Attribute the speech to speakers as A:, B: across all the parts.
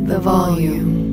A: the volume.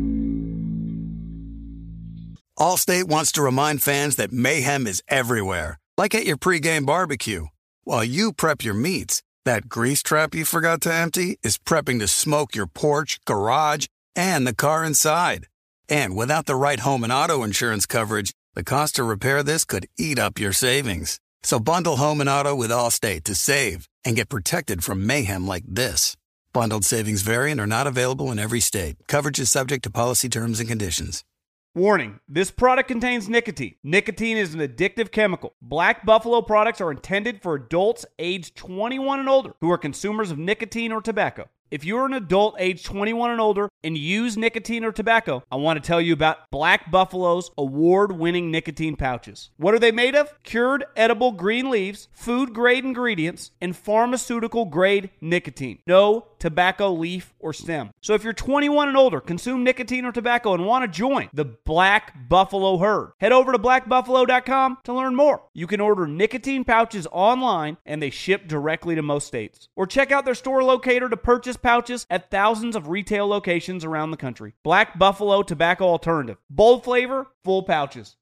B: Allstate wants to remind fans that mayhem is everywhere, like at your pregame barbecue. While you prep your meats, that grease trap you forgot to empty is prepping to smoke your porch, garage, and the car inside. And without the right home and auto insurance coverage, the cost to repair this could eat up your savings. So bundle home and auto with Allstate to save and get protected from mayhem like this. Bundled savings vary and are not available in every state. Coverage is subject to policy terms and conditions.
C: Warning, this product contains nicotine. Nicotine is an addictive chemical. Black Buffalo products are intended for adults aged 21 and older who are consumers of nicotine or tobacco. If you're an adult aged 21 and older and use nicotine or tobacco, I want to tell you about Black Buffalo's award-winning nicotine pouches. What are they made of? Cured edible green leaves, food-grade ingredients, and pharmaceutical-grade nicotine. No tobacco leaf or stem. So if you're 21 and older, consume nicotine or tobacco, and want to join the Black Buffalo herd, head over to blackbuffalo.com to learn more. You can order nicotine pouches online, and they ship directly to most states. Or check out their store locator to purchase pouches at thousands of retail locations around the country. Black Buffalo Tobacco Alternative. Bold flavor, full pouches.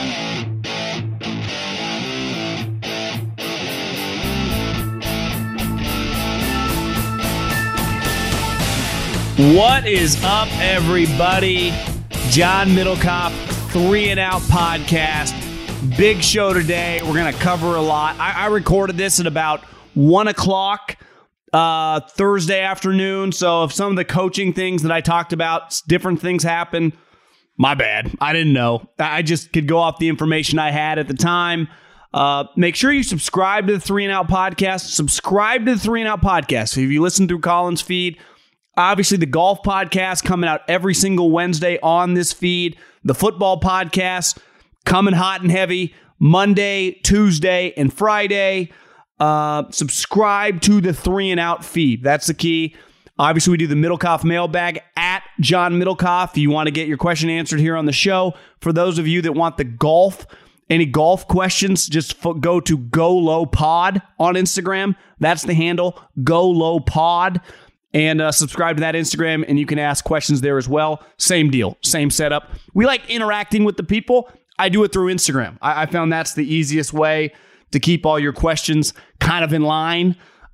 C: What is up, everybody? John Middlecoff, 3 and Out podcast. Big show today. We're going to cover a lot. I recorded this at about 1 o'clock Thursday afternoon. So if some of the coaching things that I talked about, different things happen, my bad. I didn't know. I just could go off the information I had at the time. Make sure you subscribe to the 3 and Out podcast. Subscribe to the 3 and Out podcast. So if you listen through Colin's feed, obviously the golf podcast coming out every single Wednesday on this feed. The football podcast coming hot and heavy Monday, Tuesday, and Friday. Subscribe to the 3 and Out feed. That's the key. Obviously, we do the Middlecoff mailbag at John Middlecoff. If you want to get your question answered here on the show. For those of you that want the golf, any golf questions, just go to Go Low Pod on Instagram. That's the handle, Go Low Pod. And subscribe to that Instagram, and you can ask questions there as well. Same deal, same setup. We like interacting with the people. I do it through Instagram. I found that's the easiest way to keep all your questions kind of in line,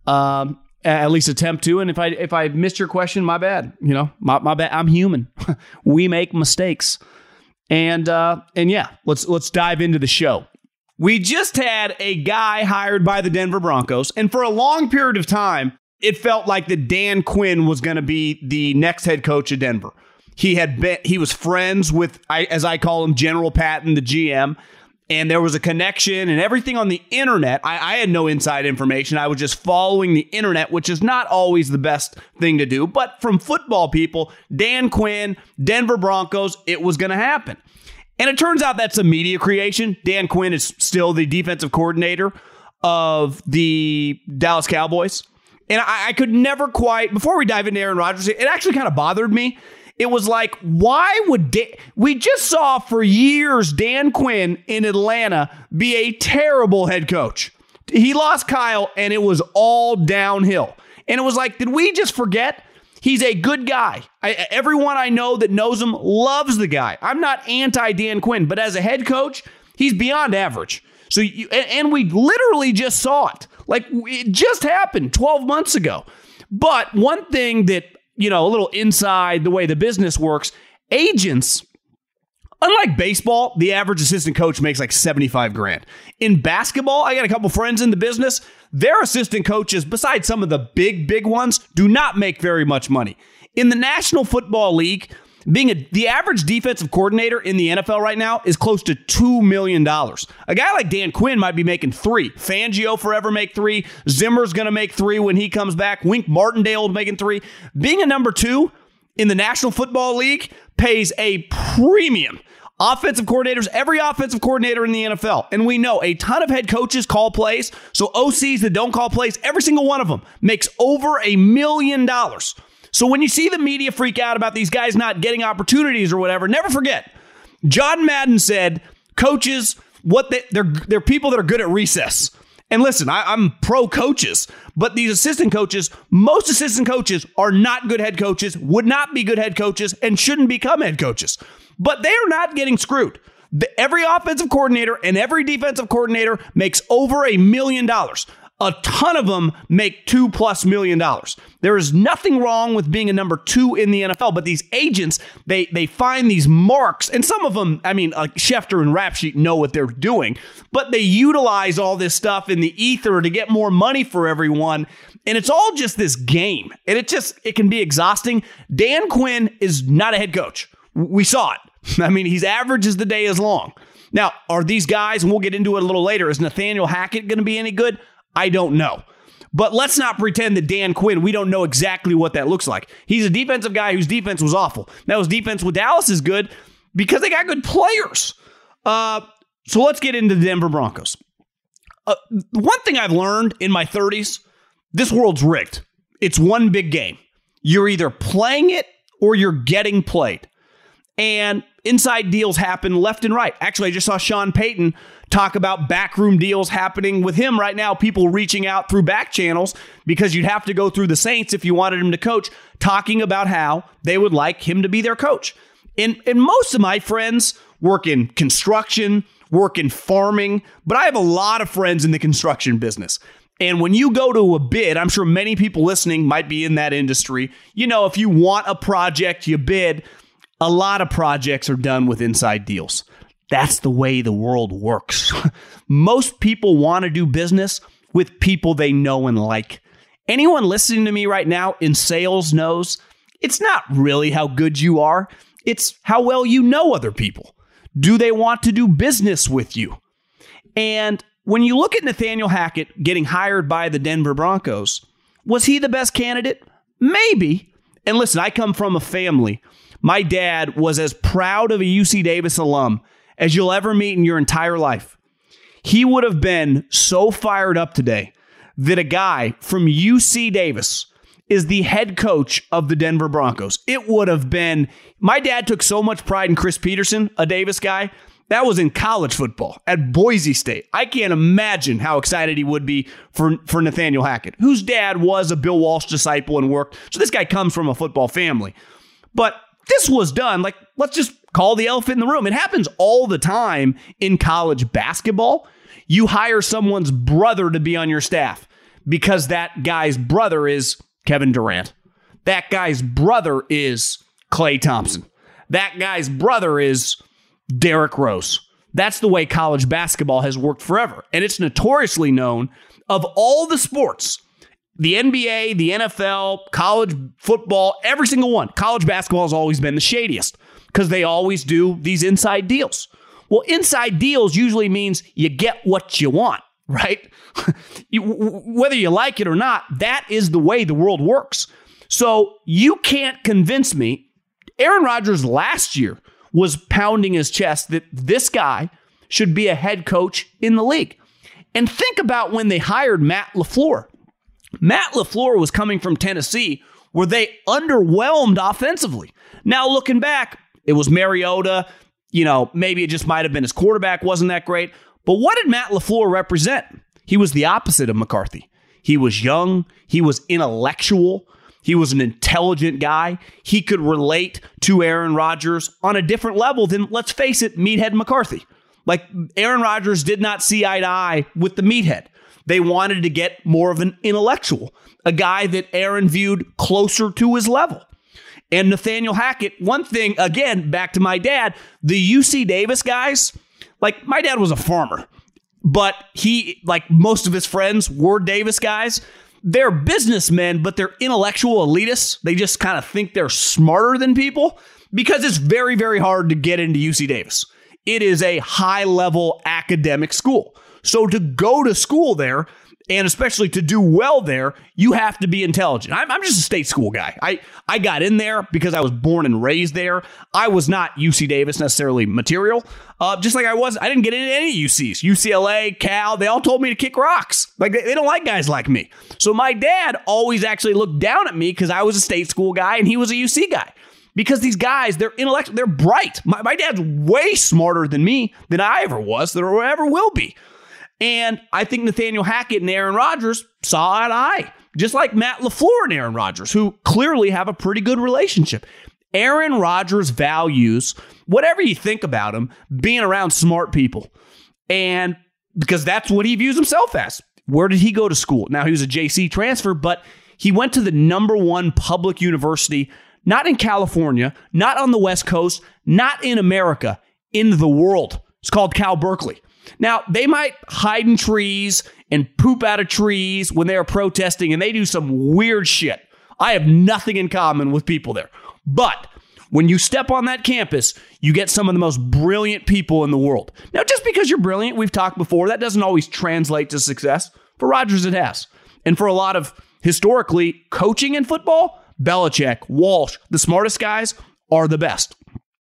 C: at least attempt to. And if I missed your question, my bad. You know, my bad. I'm human. We make mistakes. And yeah, let's dive into the show. We just had a guy hired by the Denver Broncos, and for a long period of time, it felt like that Dan Quinn was going to be the next head coach of Denver. He was friends with, as I call him, General Patton, the GM. And there was a connection and everything on the internet. I had no inside information. I was just following the internet, which is not always the best thing to do. But from football people, Dan Quinn, Denver Broncos, it was going to happen. And it turns out that's a media creation. Dan Quinn is still the defensive coordinator of the Dallas Cowboys. And I could never quite, before we dive into Aaron Rodgers, it actually kind of bothered me. It was like, why would we just saw for years Dan Quinn in Atlanta be a terrible head coach. He lost Kyle, and it was all downhill. And it was like, did we just forget? He's a good guy. Everyone I know that knows him loves the guy. I'm not anti-Dan Quinn, but as a head coach, he's beyond average. So, and we literally just saw it. Like, it just happened 12 months ago. But one thing that, you know, a little inside the way the business works, agents, unlike baseball, the average assistant coach makes like $75,000. In basketball, I got a couple friends in the business. Their assistant coaches, besides some of the big ones, do not make very much money. In the National Football League, the average defensive coordinator in the NFL right now is close to $2 million. A guy like Dan Quinn might be making $3 million. Fangio forever make $3 million. Zimmer's going to make $3 million when he comes back. Wink Martindale making $3 million. Being a number 2 in the National Football League pays a premium. Offensive coordinators, every offensive coordinator in the NFL, and we know a ton of head coaches call plays, so OCs that don't call plays, every single one of them makes over $1 million. So when you see the media freak out about these guys not getting opportunities or whatever, never forget, John Madden said, coaches, they're people that are good at recess. And listen, I'm pro coaches, but these assistant coaches, most assistant coaches are not good head coaches, would not be good head coaches, and shouldn't become head coaches. But they are not getting screwed. Every offensive coordinator and every defensive coordinator makes over $1 million. A ton of them make $2+ million. There is nothing wrong with being a number 2 in the NFL, but these agents, they find these marks, and some of them, I mean, like Schefter and Rap Sheet know what they're doing, but they utilize all this stuff in the ether to get more money for everyone, and it's all just this game, and it can be exhausting. Dan Quinn is not a head coach. We saw it. I mean, he's average as the day is long. Now, are these guys, and we'll get into it a little later, is Nathaniel Hackett going to be any good? I don't know. But let's not pretend that Dan Quinn, we don't know exactly what that looks like. He's a defensive guy whose defense was awful. Now his defense with Dallas is good because they got good players. So let's get into the Denver Broncos. One thing I've learned in my 30s, this world's rigged. It's one big game. You're either playing it or you're getting played. And inside deals happen left and right. Actually, I just saw Sean Payton talk about backroom deals happening with him right now, people reaching out through back channels because you'd have to go through the Saints if you wanted him to coach, talking about how they would like him to be their coach. And most of my friends work in construction, work in farming, but I have a lot of friends in the construction business. And when you go to a bid, I'm sure many people listening might be in that industry. You know, if you want a project, you bid. A lot of projects are done with inside deals. That's the way the world works. Most people want to do business with people they know and like. Anyone listening to me right now in sales knows it's not really how good you are. It's how well you know other people. Do they want to do business with you? And when you look at Nathaniel Hackett getting hired by the Denver Broncos, was he the best candidate? Maybe. And listen, I come from a family. My dad was as proud of a UC Davis alum as you'll ever meet in your entire life. He would have been so fired up today that a guy from UC Davis is the head coach of the Denver Broncos. It would have been, my dad took so much pride in Chris Peterson, a Davis guy. That was in college football at Boise State. I can't imagine how excited he would be for Nathaniel Hackett, whose dad was a Bill Walsh disciple and worked. So this guy comes from a football family. But this was done, like, let's just call the elephant in the room. It happens all the time in college basketball. You hire someone's brother to be on your staff because that guy's brother is Kevin Durant. That guy's brother is Klay Thompson. That guy's brother is Derrick Rose. That's the way college basketball has worked forever. And it's notoriously known of all the sports, the NBA, the NFL, college football, every single one. College basketball has always been the shadiest because they always do these inside deals. Well, inside deals usually means you get what you want, right? Whether you like it or not, that is the way the world works. So you can't convince me. Aaron Rodgers last year was pounding his chest that this guy should be a head coach in the league. And think about when they hired Matt LaFleur. Matt LaFleur was coming from Tennessee, where they underwhelmed offensively. Now, looking back, it was Mariota. You know, maybe it just might have been his quarterback wasn't that great. But what did Matt LaFleur represent? He was the opposite of McCarthy. He was young. He was intellectual. He was an intelligent guy. He could relate to Aaron Rodgers on a different level than, let's face it, Meathead McCarthy. Like, Aaron Rodgers did not see eye to eye with the Meathead. They wanted to get more of an intellectual, a guy that Aaron viewed closer to his level. And Nathaniel Hackett, one thing, again, back to my dad, the UC Davis guys, like, my dad was a farmer, but he, like most of his friends, were Davis guys. They're businessmen, but they're intellectual elitists. They just kind of think they're smarter than people because it's very, very hard to get into UC Davis. It is a high-level academic school. So to go to school there, and especially to do well there, you have to be intelligent. I'm just a state school guy. I got in there because I was born and raised there. I was not UC Davis necessarily material. Just like I didn't get into any UCs. UCLA, Cal, they all told me to kick rocks. Like, they don't like guys like me. So my dad always actually looked down at me because I was a state school guy and he was a UC guy. Because these guys, they're intellectual, they're bright. My dad's way smarter than me, than I ever was, than I ever will be. And I think Nathaniel Hackett and Aaron Rodgers saw eye to eye, just like Matt LaFleur and Aaron Rodgers, who clearly have a pretty good relationship. Aaron Rodgers values, whatever you think about him, being around smart people. And because that's what he views himself as. Where did he go to school? Now, he was a JC transfer, but he went to the #1 public university, not in California, not on the West Coast, not in America, in the world. It's called Cal Berkeley. Now, they might hide in trees and poop out of trees when they are protesting, and they do some weird shit. I have nothing in common with people there. But when you step on that campus, you get some of the most brilliant people in the world. Now, just because you're brilliant, we've talked before, that doesn't always translate to success. For Rodgers, it has. And for a lot of, historically, coaching in football, Belichick, Walsh, the smartest guys are the best.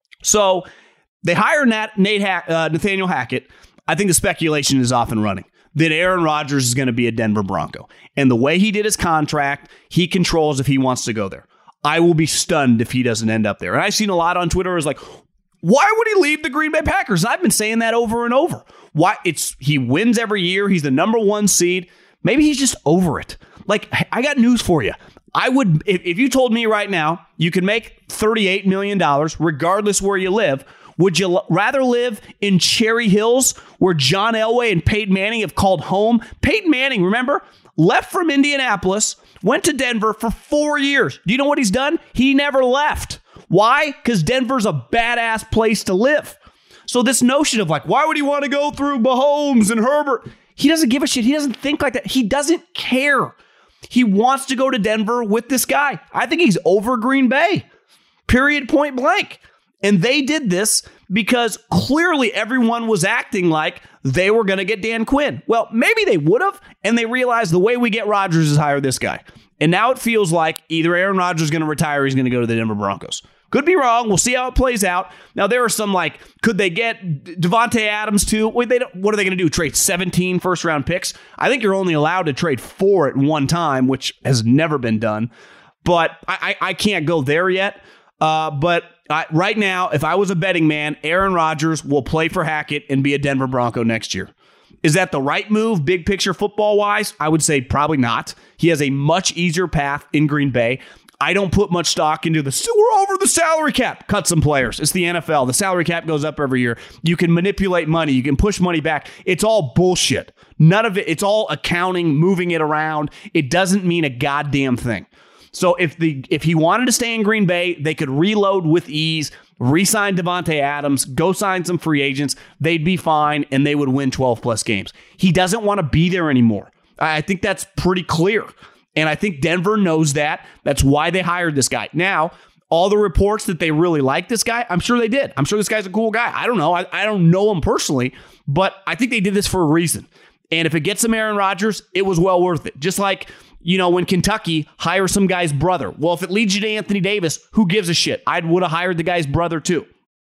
C: So they hire Nathaniel Hackett. I think the speculation is off and running that Aaron Rodgers is going to be a Denver Bronco. And the way he did his contract, he controls if he wants to go there. I will be stunned if he doesn't end up there. And I've seen a lot on Twitter is like, why would he leave the Green Bay Packers? And I've been saying that over and over. Why? He wins every year. He's the #1 seed. Maybe he's just over it. Like, I got news for you. I would, if you told me right now you could make $38 million regardless where you live, would you rather live in Cherry Hills where John Elway and Peyton Manning have called home? Peyton Manning, remember, left from Indianapolis, went to Denver for 4 years. Do you know what he's done? He never left. Why? Because Denver's a badass place to live. So this notion of like, why would he want to go through Mahomes and Herbert? He doesn't give a shit. He doesn't think like that. He doesn't care. He wants to go to Denver with this guy. I think he's over Green Bay. Period, point blank. And they did this because clearly everyone was acting like they were going to get Dan Quinn. Well, maybe they would have, and they realized the way we get Rodgers is hire this guy. And now it feels like either Aaron Rodgers is going to retire or he's going to go to the Denver Broncos. Could be wrong. We'll see how it plays out. Now, there are some like, could they get Devontae Adams too? Wait, what are they going to do? Trade 17 first-round picks? I think you're only allowed to trade 4 at one time, which has never been done. But I can't go there yet. But right now, if I was a betting man, Aaron Rodgers will play for Hackett and be a Denver Bronco next year. Is that the right move, big picture football-wise? I would say probably not. He has a much easier path in Green Bay. I don't put much stock into we're over the salary cap. Cut some players. It's the NFL. The salary cap goes up every year. You can manipulate money. You can push money back. It's all bullshit. None of it. It's all accounting, moving it around. It doesn't mean a goddamn thing. So if he wanted to stay in Green Bay, they could reload with ease, re-sign Devontae Adams, go sign some free agents. They'd be fine, and they would win 12-plus games. He doesn't want to be there anymore. I think that's pretty clear. And I think Denver knows that. That's why they hired this guy. Now, all the reports that they really like this guy, I'm sure they did. I'm sure this guy's a cool guy. I don't know. I don't know him personally, but I think they did this for a reason. And if it gets some Aaron Rodgers, it was well worth it. Just like, when Kentucky hires some guy's brother. Well, if it leads you to Anthony Davis, who gives a shit? I would have hired the guy's brother too.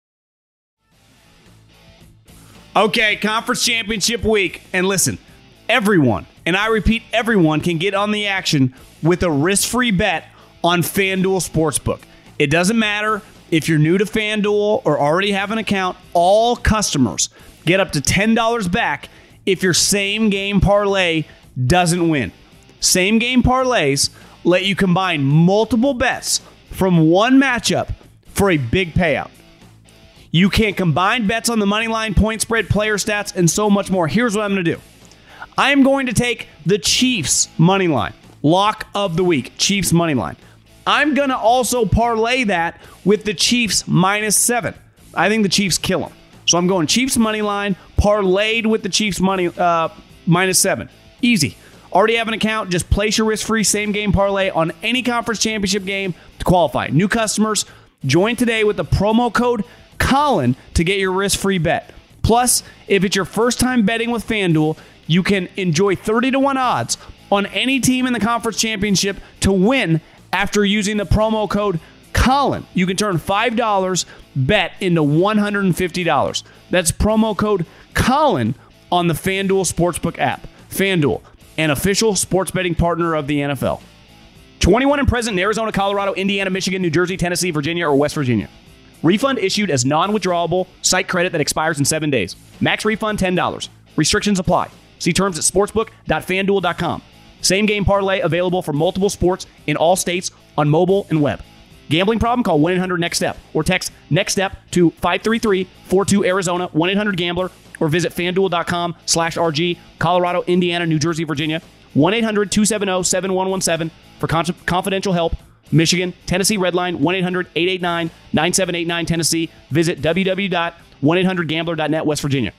C: Okay, Conference Championship week. And listen, everyone, and I repeat, everyone can get on the action with a risk-free bet on FanDuel Sportsbook. It doesn't matter if you're new to FanDuel or already have an account. All customers get up to $10 back if your same-game parlay doesn't win. Same-game parlays let you combine multiple bets from one matchup for a big payout. You can combine bets on the money line, point spread, player stats, and so much more. Here's what I'm going to do. I am going to take the Chiefs money line, lock of the week, Chiefs money line. I'm going to also parlay that with the Chiefs -7. I think the Chiefs kill them. So I'm going Chiefs money line, parlayed with the Chiefs money -7. Easy. Already have an account, just place your risk-free same-game parlay on any conference championship game to qualify. New customers, join today with the promo code Colin to get your risk-free bet. Plus, if it's your first time betting with FanDuel, you can enjoy 30-1 odds on any team in the conference championship to win after using the promo code Colin. You can turn $5 bet into $150. That's promo code Colin on the FanDuel Sportsbook app. FanDuel, an official sports betting partner of the NFL. 21 and present in Arizona, Colorado, Indiana, Michigan, New Jersey, Tennessee, Virginia, or West Virginia. Refund issued as non-withdrawable site credit that expires in 7 days. Max refund $10. Restrictions apply. See terms at sportsbook.fanduel.com. Same game parlay available for multiple sports in all states on mobile and web. Gambling problem? Call 1-800-NEXT-STEP or text NEXT STEP to 533-42-ARIZONA, 1-800-GAMBLER, or visit fanduel.com/RG, Colorado, Indiana, New Jersey, Virginia, 1-800-270-7117 for confidential help. Michigan, Tennessee Redline, 1-800-889-9789 Tennessee. Visit www.1800gambler.net West Virginia.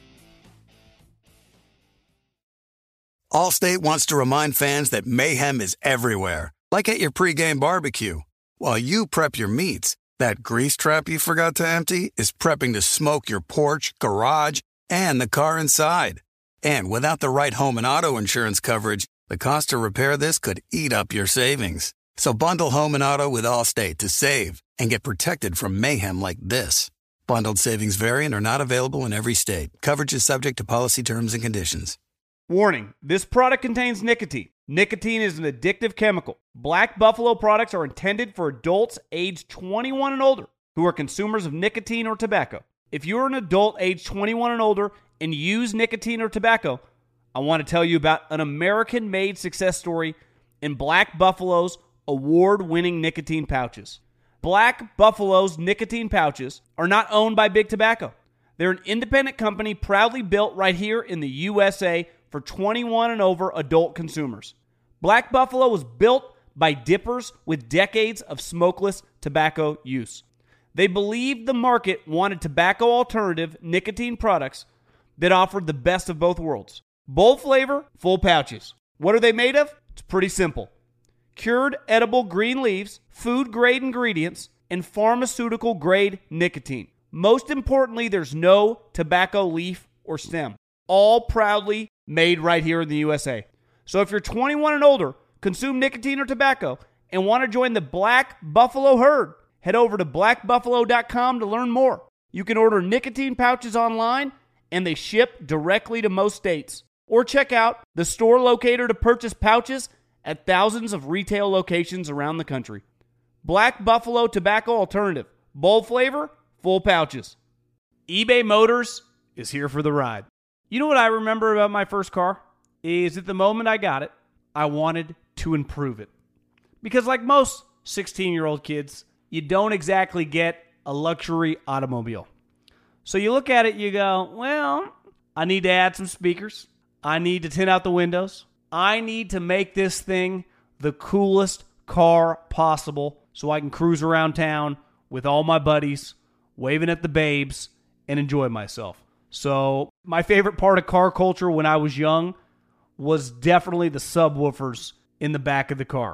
B: Allstate wants to remind fans that mayhem is everywhere, like at your pregame barbecue. While you prep your meats, that grease trap you forgot to empty is prepping to smoke your porch, garage, and the car inside. And without the right home and auto insurance coverage, the cost to repair this could eat up your savings. So bundle home and auto with Allstate to save and get protected from mayhem like this. Bundled savings vary and are not available in every state. Coverage is subject to policy terms and conditions.
C: Warning, this product contains nicotine. Nicotine is an addictive chemical. Black Buffalo products are intended for adults aged 21 and older who are consumers of nicotine or tobacco. If you're an adult aged 21 and older and use nicotine or tobacco, I want to tell you about an American-made success story in Black Buffalo's award-winning nicotine pouches. Black Buffalo's nicotine pouches are not owned by Big Tobacco. They're an independent company proudly built right here in the USA for 21 and over adult consumers. Black Buffalo was built by dippers with decades of smokeless tobacco use. They believed the market wanted tobacco alternative nicotine products that offered the best of both worlds. Bold flavor, full pouches. What are they made of? It's pretty simple. Cured edible green leaves, food-grade ingredients, and pharmaceutical-grade nicotine. Most importantly, there's no tobacco leaf or stem. All proudly made right here in the USA. So if you're 21 and older, consume nicotine or tobacco, and want to join the Black Buffalo herd, head over to blackbuffalo.com to learn more. You can order nicotine pouches online, and they ship directly to most states. Or check out the store locator to purchase pouches at thousands of retail locations around the country. Black Buffalo Tobacco Alternative. Bold flavor, full pouches. eBay Motors is here for the ride. You know what I remember about my first car? Is at the moment I got it, I wanted to improve it. Because like most 16-year-old kids, you don't exactly get a luxury automobile. So you look at it, you go, well, I need to add some speakers. I need to tint out the windows. I need to make this thing the coolest car possible so I can cruise around town with all my buddies, waving at the babes, and enjoy myself. So my favorite part of car culture when I was young was definitely the subwoofers in the back of the car.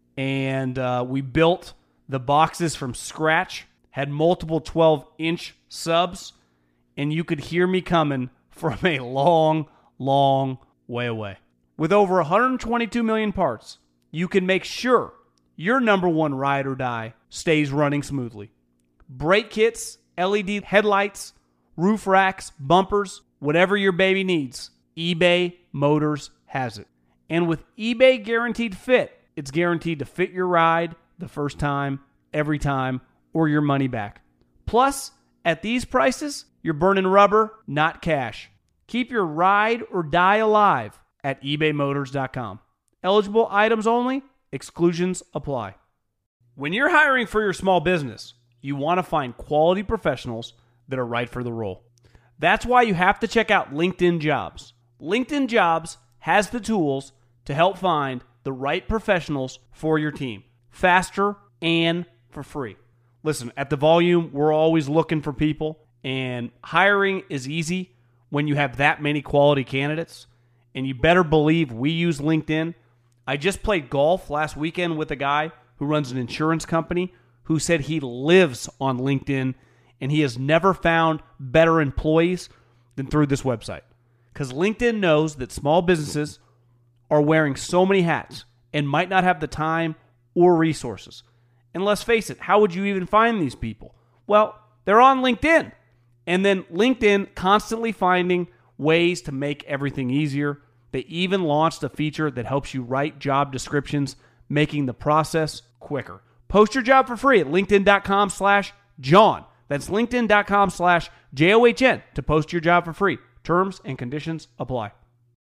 C: And we built the boxes from scratch, had multiple 12-inch subs, and you could hear me coming from a long, long way away. With over 122 million parts, you can make sure your number one ride or die stays running smoothly. Brake kits, LED headlights, roof racks, bumpers, whatever your baby needs, eBay Motors has it. And with eBay Guaranteed Fit, it's guaranteed to fit your ride the first time, every time, or your money back. Plus, at these prices, you're burning rubber, not cash. Keep your ride or die alive at ebaymotors.com. Eligible items only. Exclusions apply. When you're hiring for your small business, you want to find quality professionals that are right for the role. That's why you have to check out LinkedIn Jobs. LinkedIn Jobs has the tools to help find the right professionals for your team, faster and for free. Listen, at The Volume, we're always looking for people, and hiring is easy when you have that many quality candidates, and you better believe we use LinkedIn. I just played golf last weekend with a guy who runs an insurance company who said he lives on LinkedIn, and he has never found better employees than through this website. Because LinkedIn knows that small businesses are wearing so many hats and might not have the time or resources. And let's face it, how would you even find these people? Well, they're on LinkedIn. And then LinkedIn constantly finding ways to make everything easier. They even launched a feature that helps you write job descriptions, making the process quicker. Post your job for free at linkedin.com/John. That's linkedin.com/JOHN to post your job for free. Terms and conditions apply.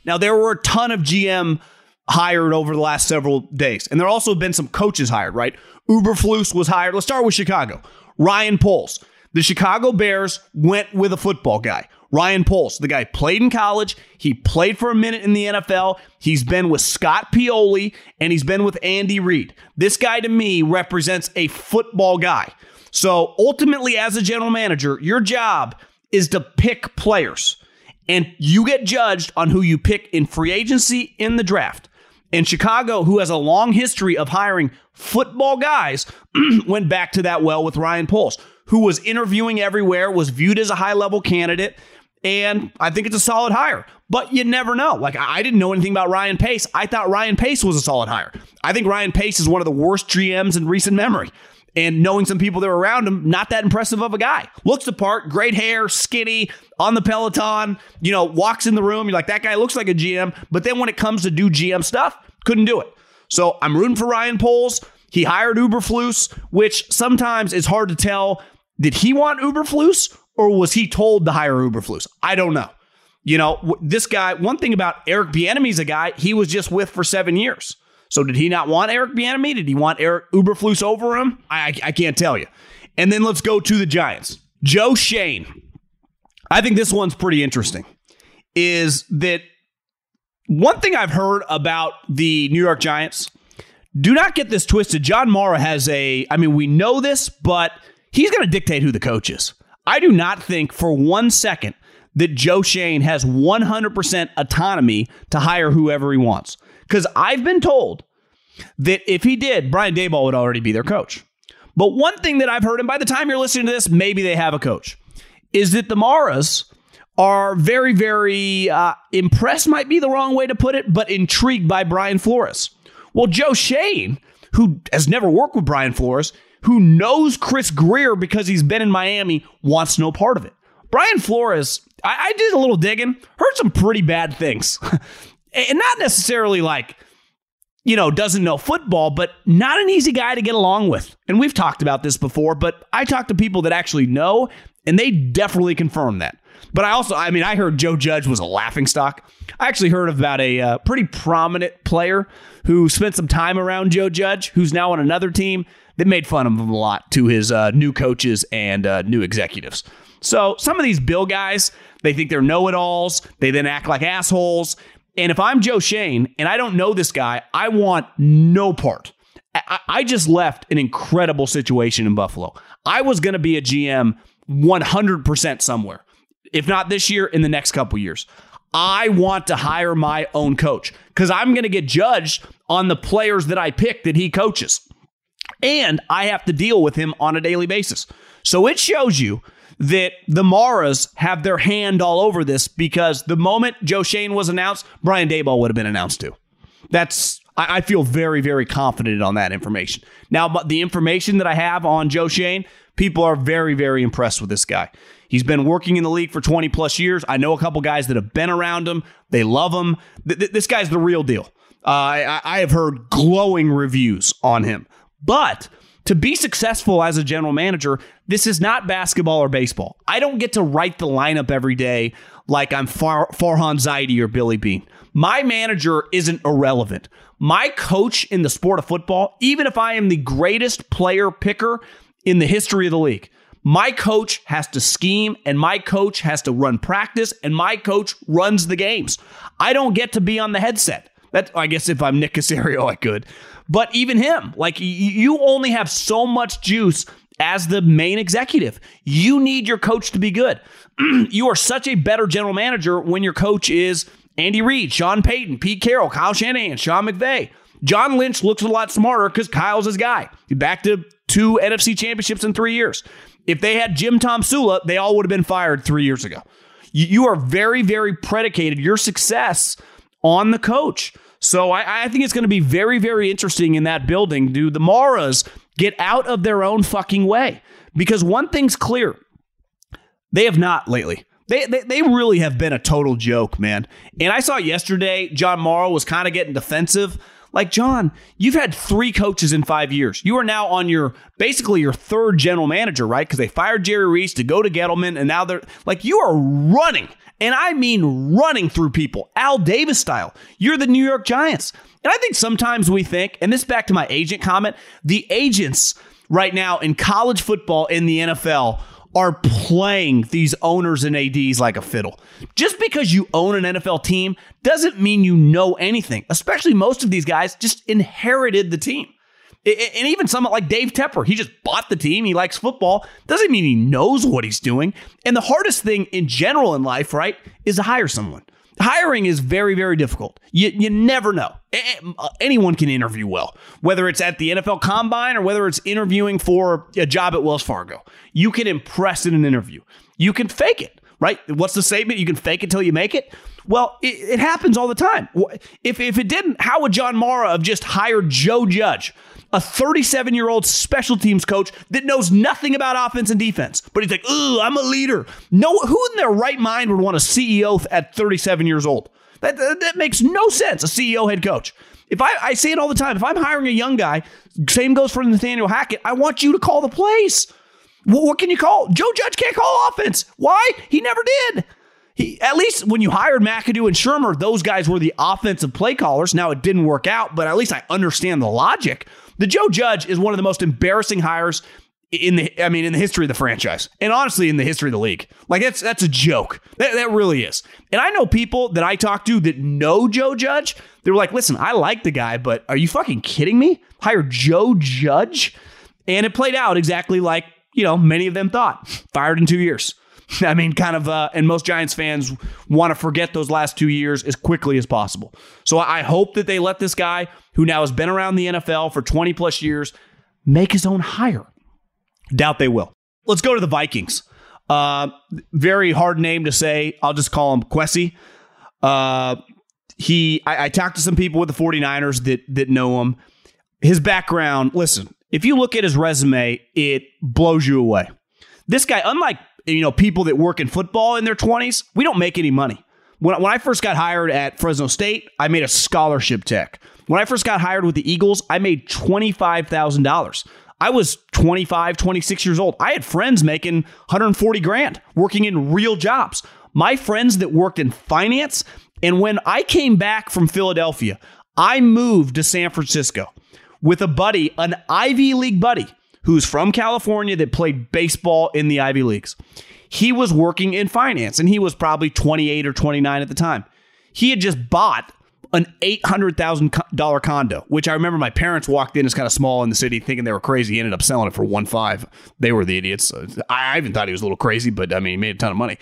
C: Now, there were a ton of GM hired over the last several days, and there also have been some coaches hired, right? Eberflus was hired. Let's start with Chicago. Ryan Poles. The Chicago Bears went with a football guy. Ryan Poles, the guy played in college. He played for a minute in the NFL. He's been with Scott Pioli, and he's been with Andy Reid. This guy, to me, represents a football guy. So ultimately, as a general manager, your job is to pick players. And you get judged on who you pick in free agency in the draft. And Chicago, who has a long history of hiring football guys, went back to that well with Ryan Poles, who was interviewing everywhere, was viewed as a high-level candidate. And I think it's a solid hire. But you never know. Like, I didn't know anything about Ryan Pace. I thought Ryan Pace was a solid hire. I think Ryan Pace is one of the worst GMs in recent memory. And knowing some people that were around him, not that impressive of a guy. Looks the part, great hair, skinny, on the Peloton, walks in the room. You're like, that guy looks like a GM. But then when it comes to do GM stuff, couldn't do it. So I'm rooting for Ryan Poles. He hired Eberflus, which sometimes is hard to tell. Did he want Eberflus? Or was he told to hire Eberflus? I don't know. This guy, one thing about Eric Bieniemy's a guy he was just with for 7 years. So did he not want Eric Bieniemy? Did he want Eric Eberflus over him? I can't tell you. And then let's go to the Giants. Joe Schoen. I think this one's pretty interesting. Is that one thing I've heard about the New York Giants? Do not get this twisted. John Mara has we know this, but he's going to dictate who the coach is. I do not think for 1 second that Joe Schoen has 100% autonomy to hire whoever he wants. Because I've been told that if he did, Brian Daboll would already be their coach. But one thing that I've heard, and by the time you're listening to this, maybe they have a coach, is that the Maras are very, very impressed, might be the wrong way to put it, but intrigued by Brian Flores. Well, Joe Schoen, who has never worked with Brian Flores, who knows Chris Greer because he's been in Miami, wants no part of it. Brian Flores, I did a little digging, heard some pretty bad things. And not necessarily doesn't know football, but not an easy guy to get along with. And we've talked about this before, but I talked to people that actually know, and they definitely confirm that. But I heard Joe Judge was a laughingstock. I actually heard about a pretty prominent player who spent some time around Joe Judge, who's now on another team, that made fun of him a lot to his new coaches and new executives. So some of these Bill guys, they think they're know-it-alls. They then act like assholes. And if I'm Joe Schoen and I don't know this guy, I want no part. I just left an incredible situation in Buffalo. I was going to be a GM 100% somewhere. If not this year, in the next couple years. I want to hire my own coach because I'm going to get judged on the players that I pick that he coaches. And I have to deal with him on a daily basis. So it shows you that the Maras have their hand all over this because the moment Joe Schoen was announced, Brian Daboll would have been announced too. I feel very, very confident on that information. Now, the information that I have on Joe Schoen, people are very, very impressed with this guy. He's been working in the league for 20 plus years. I know a couple guys that have been around him. They love him. This guy's the real deal. I have heard glowing reviews on him. But to be successful as a general manager, this is not basketball or baseball. I don't get to write the lineup every day like I'm Farhan Zaidi or Billy Beane. My manager isn't irrelevant. My coach in the sport of football, even if I am the greatest player picker in the history of the league, my coach has to scheme and my coach has to run practice and my coach runs the games. I don't get to be on the headset. I guess if I'm Nick Caserio, I could. But even him, you only have so much juice as the main executive. You need your coach to be good. You are such a better general manager when your coach is Andy Reid, Sean Payton, Pete Carroll, Kyle Shanahan, Sean McVay. John Lynch looks a lot smarter because Kyle's his guy. He's back to 2 NFC championships in 3 years. If they had Jim Tom Sula, they all would have been fired 3 years ago. You are very, very predicated, your success, on the coach. So I think it's going to be very, very interesting in that building. Do the Maras get out of their own fucking way? Because one thing's clear. They have not lately. They really have been a total joke, man. And I saw yesterday, John Mara was kind of getting defensive. Like, John, you've had 3 coaches in 5 years. You are now on basically your 3rd general manager, right? Because they fired Jerry Reese to go to Gettleman, and now they're like, you are running And I mean running through people, Al Davis style. You're the New York Giants. And I think sometimes we think, and this is back to my agent comment, the agents right now in college football in the NFL are playing these owners and ADs like a fiddle. Just because you own an NFL team doesn't mean you know anything, especially most of these guys just inherited the team. And even someone like Dave Tepper, he just bought the team. He likes football. Doesn't mean he knows what he's doing. And the hardest thing in general in life, right, is to hire someone. Hiring is very, very difficult. You never know. Anyone can interview well, whether it's at the NFL Combine or whether it's interviewing for a job at Wells Fargo. You can impress in an interview. You can fake it, right? What's the statement? You can fake it till you make it. Well, it happens all the time. If it didn't, how would John Mara have just hired Joe Judge, a 37-year-old special teams coach that knows nothing about offense and defense? But he's like, "Ooh, I'm a leader." No, who in their right mind would want a CEO at 37 years old? That makes no sense, a CEO head coach. If I say it all the time, if I'm hiring a young guy, same goes for Nathaniel Hackett, I want you to call the plays. What can you call? Joe Judge can't call offense. Why? He never did. At least when you hired McAdoo and Shermer, those guys were the offensive play callers. Now, it didn't work out, but at least I understand the logic. The Joe Judge is one of the most embarrassing hires in the history of the franchise. And honestly, in the history of the league. Like, that's a joke. That really is. And I know people that I talk to that know Joe Judge. They were like, "Listen, I like the guy, but are you fucking kidding me? Hire Joe Judge?" And it played out exactly like, many of them thought. Fired in 2 years. I mean, and most Giants fans want to forget those last 2 years as quickly as possible. So I hope that they let this guy, who now has been around the NFL for 20 plus years, make his own hire. Doubt they will. Let's go to the Vikings. Very hard name to say. I'll just call him Kwesi. I talked to some people with the 49ers that know him. His background, listen, if you look at his resume, it blows you away. This guy, unlike people that work in football in their 20s, we don't make any money. When I first got hired at Fresno State, I made a scholarship tech. When I first got hired with the Eagles, I made $25,000. I was 25, 26 years old. I had friends making $140,000 working in real jobs. My friends that worked in finance, and when I came back from Philadelphia, I moved to San Francisco with a buddy, an Ivy League buddy, who's from California that played baseball in the Ivy Leagues. He was working in finance, and he was probably 28 or 29 at the time. He had just bought an $800,000 condo, which I remember my parents walked in as kind of small in the city thinking they were crazy. He ended up selling it for $1.5 million. They were the idiots. I even thought he was a little crazy, but he made a ton of money.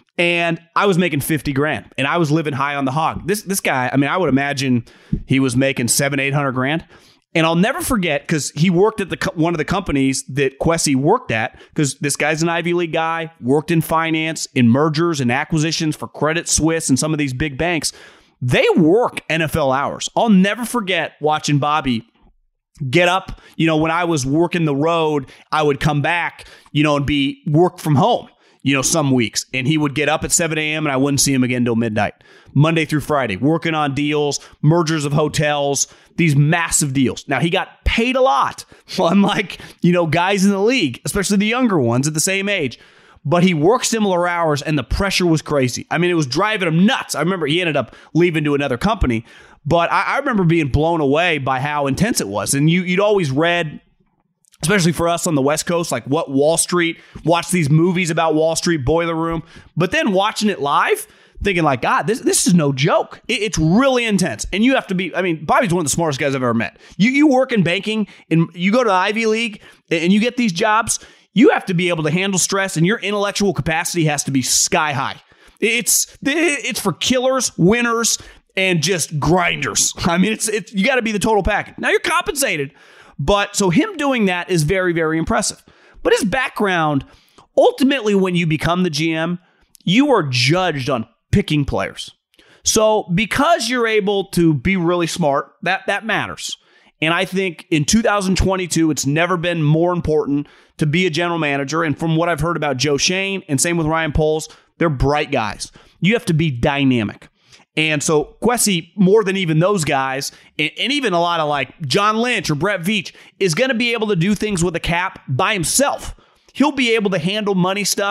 C: And I was making $50,000, and I was living high on the hog. This guy, I would imagine he was making $700,000-800,000. And I'll never forget, because he worked at one of the companies that Kwesi worked at, because this guy's an Ivy League guy, worked in finance, in mergers and acquisitions for Credit Suisse and some of these big banks. They work NFL hours. I'll never forget watching Bobby get up. When I was working the road, I would come back, and be work from home, some weeks. And he would get up at 7 a.m. and I wouldn't see him again until midnight. Monday through Friday, working on deals, mergers of hotels, these massive deals. Now, he got paid a lot, unlike, guys in the league, especially the younger ones at the same age. But he worked similar hours, and the pressure was crazy. It was driving him nuts. I remember he ended up leaving to another company. But I remember being blown away by how intense it was. And you'd always read, especially for us on the West Coast, like what Wall Street, watch these movies about Wall Street, Boiler Room. But then watching it live, thinking like, God, this is no joke. It's really intense. And you have to be, Bobby's one of the smartest guys I've ever met. You work in banking, and you go to the Ivy League, and you get these jobs. You have to be able to handle stress, and your intellectual capacity has to be sky high. It's for killers, winners, and just grinders. You got to be the total package. Now, you're compensated, but so him doing that is very, very impressive. But his background, ultimately, when you become the GM, you are judged on picking players. So because you're able to be really smart, that matters. And I think in 2022, it's never been more important to be a general manager. And from what I've heard about Joe Schoen, and same with Ryan Poles, they're bright guys. You have to be dynamic. And so Kwesi, more than even those guys, and even a lot of like John Lynch or Brett Veach, is going to be able to do things with a cap by himself. He'll be able to handle money stuff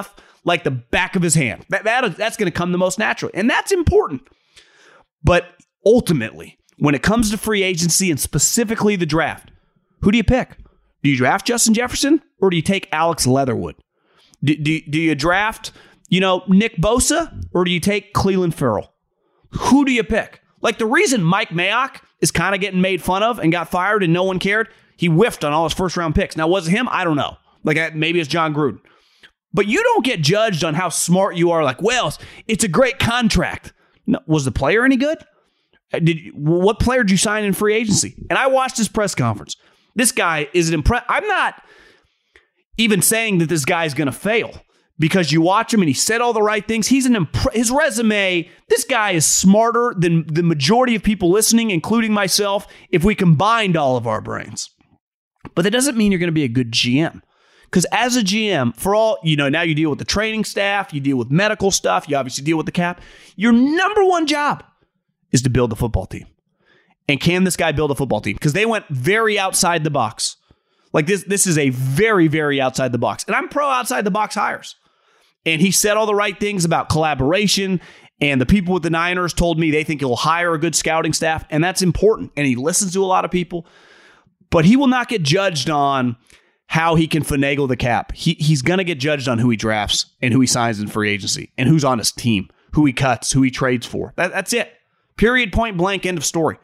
C: like the back of his hand. That's going to come the most naturally. And that's important. But ultimately, when it comes to free agency and specifically the draft, who do you pick? Do you draft Justin Jefferson or do you take Alex Leatherwood? Do you draft, Nick Bosa or do you take Cleveland Ferrell? Who do you pick? Like the reason Mike Mayock is kind of getting made fun of and got fired and no one cared, he whiffed on all his first round picks. Now, was it him? I don't know. Like maybe it's John Gruden. But you don't get judged on how smart you are. Like, well, it's a great contract. No, was the player any good? What player did you sign in free agency? And I watched his press conference. This guy is an impress. I'm not even saying that this guy's going to fail because you watch him and he said all the right things. He's his resume. This guy is smarter than the majority of people listening, including myself, if we combined all of our brains. But that doesn't mean you're going to be a good GM. Because as a GM, for all, now you deal with the training staff, you deal with medical stuff, you obviously deal with the cap. Your number one job is to build the football team. And can this guy build a football team? Because they went very outside the box. Like this is a very, very outside the box. And I'm pro outside the box hires. And he said all the right things about collaboration. And the people with the Niners told me they think he'll hire a good scouting staff. And that's important. And he listens to a lot of people. But he will not get judged on how he can finagle the cap. He's going to get judged on who he drafts and who he signs in free agency and who's on his team, who he cuts, who he trades for. That's it. Period, point blank, end of story.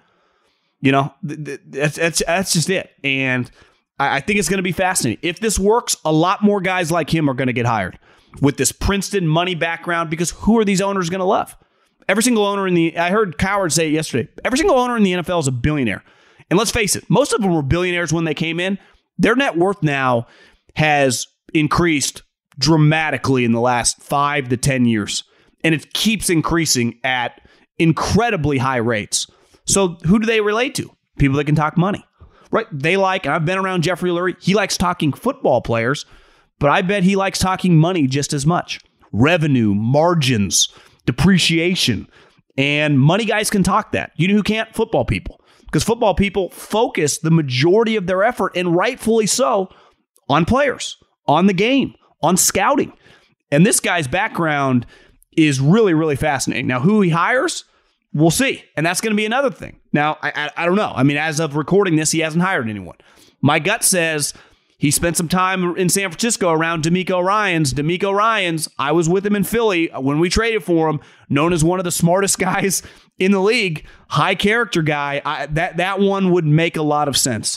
C: That's just it. And I think it's going to be fascinating. If this works, a lot more guys like him are going to get hired with this Princeton money background because who are these owners going to love? Every single owner I heard Coward say it yesterday, every single owner in the NFL is a billionaire. And let's face it, most of them were billionaires when they came in. Their net worth now has increased dramatically in the last 5 to 10 years. And it keeps increasing at incredibly high rates. So who do they relate to? People that can talk money, right? And I've been around Jeffrey Lurie. He likes talking football players, but I bet he likes talking money just as much. Revenue, margins, depreciation, and money guys can talk that. You know who can't? Football people. Because football people focus the majority of their effort, and rightfully so, on players, on the game, on scouting. And this guy's background is really, really fascinating. Now, who he hires, we'll see. And that's going to be another thing. Now, I don't know. I mean, as of recording this, he hasn't hired anyone. My gut says he spent some time in San Francisco around DeMeco Ryans. DeMeco Ryans, I was with him in Philly when we traded for him, known as one of the smartest guys in the league, high character guy. That one would make a lot of sense.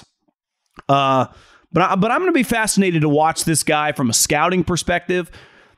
C: But I'm going to be fascinated to watch this guy from a scouting perspective.